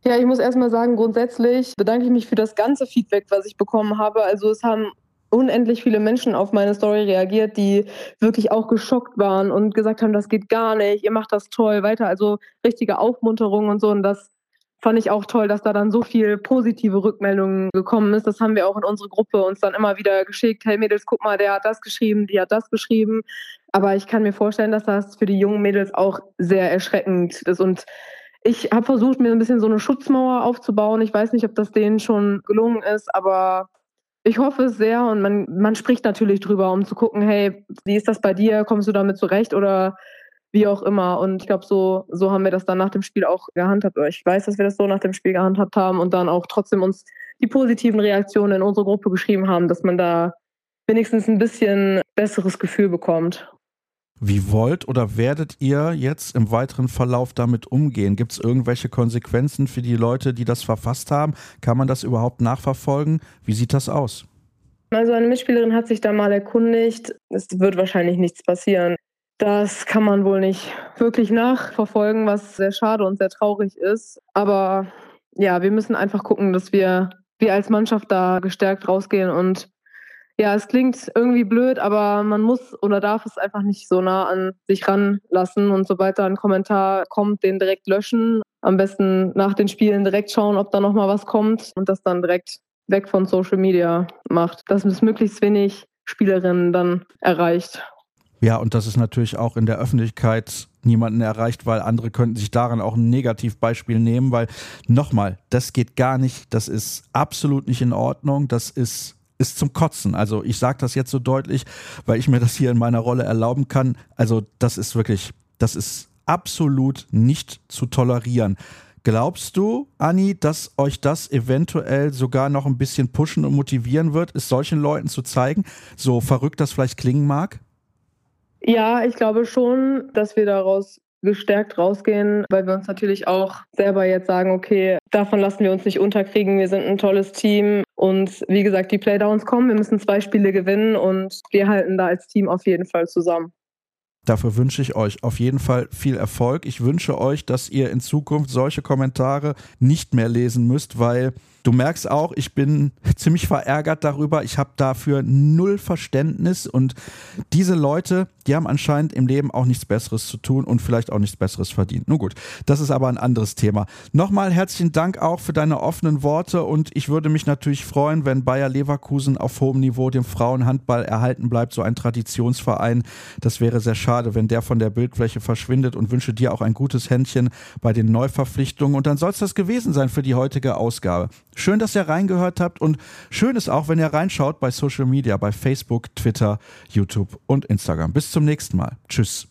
Ja, ich muss erstmal sagen, grundsätzlich bedanke ich mich für das ganze Feedback, was ich bekommen habe. Also es haben unendlich viele Menschen auf meine Story reagiert, die wirklich auch geschockt waren und gesagt haben, das geht gar nicht, ihr macht das toll, weiter. Also richtige Aufmunterung und so. Und das fand ich auch toll, dass da dann so viel positive Rückmeldungen gekommen ist. Das haben wir auch in unsere Gruppe uns dann immer wieder geschickt. Hey Mädels, guck mal, der hat das geschrieben, die hat das geschrieben. Aber ich kann mir vorstellen, dass das für die jungen Mädels auch sehr erschreckend ist. Und ich habe versucht, mir ein bisschen so eine Schutzmauer aufzubauen. Ich weiß nicht, ob das denen schon gelungen ist, aber ich hoffe es sehr. Und man, man spricht natürlich drüber, um zu gucken, hey, wie ist das bei dir? Kommst du damit zurecht oder wie auch immer? Und ich glaube, so, so haben wir das dann nach dem Spiel auch gehandhabt. Oder ich weiß, dass wir das so nach dem Spiel gehandhabt haben und dann auch trotzdem uns die positiven Reaktionen in unsere Gruppe geschrieben haben, dass man da wenigstens ein bisschen besseres Gefühl bekommt. Wie wollt oder werdet ihr jetzt im weiteren Verlauf damit umgehen? Gibt es irgendwelche Konsequenzen für die Leute, die das verfasst haben? Kann man das überhaupt nachverfolgen? Wie sieht das aus? Also eine Mitspielerin hat sich da mal erkundigt. Es wird wahrscheinlich nichts passieren. Das kann man wohl nicht wirklich nachverfolgen, was sehr schade und sehr traurig ist. Aber ja, wir müssen einfach gucken, dass wir, wir als Mannschaft da gestärkt rausgehen. Und ja, es klingt irgendwie blöd, aber man muss oder darf es einfach nicht so nah an sich ranlassen. Und sobald da ein Kommentar kommt, den direkt löschen. Am besten nach den Spielen direkt schauen, ob da nochmal was kommt und das dann direkt weg von Social Media macht. Dass es möglichst wenig Spielerinnen dann erreicht. Ja, und das ist natürlich auch in der Öffentlichkeit niemanden erreicht, weil andere könnten sich daran auch ein Negativbeispiel nehmen, weil nochmal, das geht gar nicht, das ist absolut nicht in Ordnung, das ist, ist zum Kotzen. Also ich sage das jetzt so deutlich, weil ich mir das hier in meiner Rolle erlauben kann. Also das ist wirklich, das ist absolut nicht zu tolerieren. Glaubst du, Anni, dass euch das eventuell sogar noch ein bisschen pushen und motivieren wird, es solchen Leuten zu zeigen, so verrückt das vielleicht klingen mag? Ja, ich glaube schon, dass wir daraus gestärkt rausgehen, weil wir uns natürlich auch selber jetzt sagen, okay, davon lassen wir uns nicht unterkriegen, wir sind ein tolles Team und wie gesagt, die Playdowns kommen, wir müssen zwei Spiele gewinnen und wir halten da als Team auf jeden Fall zusammen. Dafür wünsche ich euch auf jeden Fall viel Erfolg. Ich wünsche euch, dass ihr in Zukunft solche Kommentare nicht mehr lesen müsst, weil du merkst auch, ich bin ziemlich verärgert darüber. Ich habe dafür null Verständnis und diese Leute, die haben anscheinend im Leben auch nichts Besseres zu tun und vielleicht auch nichts Besseres verdient. Nun gut, das ist aber ein anderes Thema. Nochmal herzlichen Dank auch für deine offenen Worte und ich würde mich natürlich freuen, wenn Bayer Leverkusen auf hohem Niveau dem Frauenhandball erhalten bleibt, so ein Traditionsverein. Das wäre sehr schade, wenn der von der Bildfläche verschwindet und wünsche dir auch ein gutes Händchen bei den Neuverpflichtungen. Und dann soll es das gewesen sein für die heutige Ausgabe. Schön, dass ihr reingehört habt und schön ist auch, wenn ihr reinschaut bei Social Media, bei Facebook, Twitter, YouTube und Instagram. Bis zum nächsten Mal. Tschüss.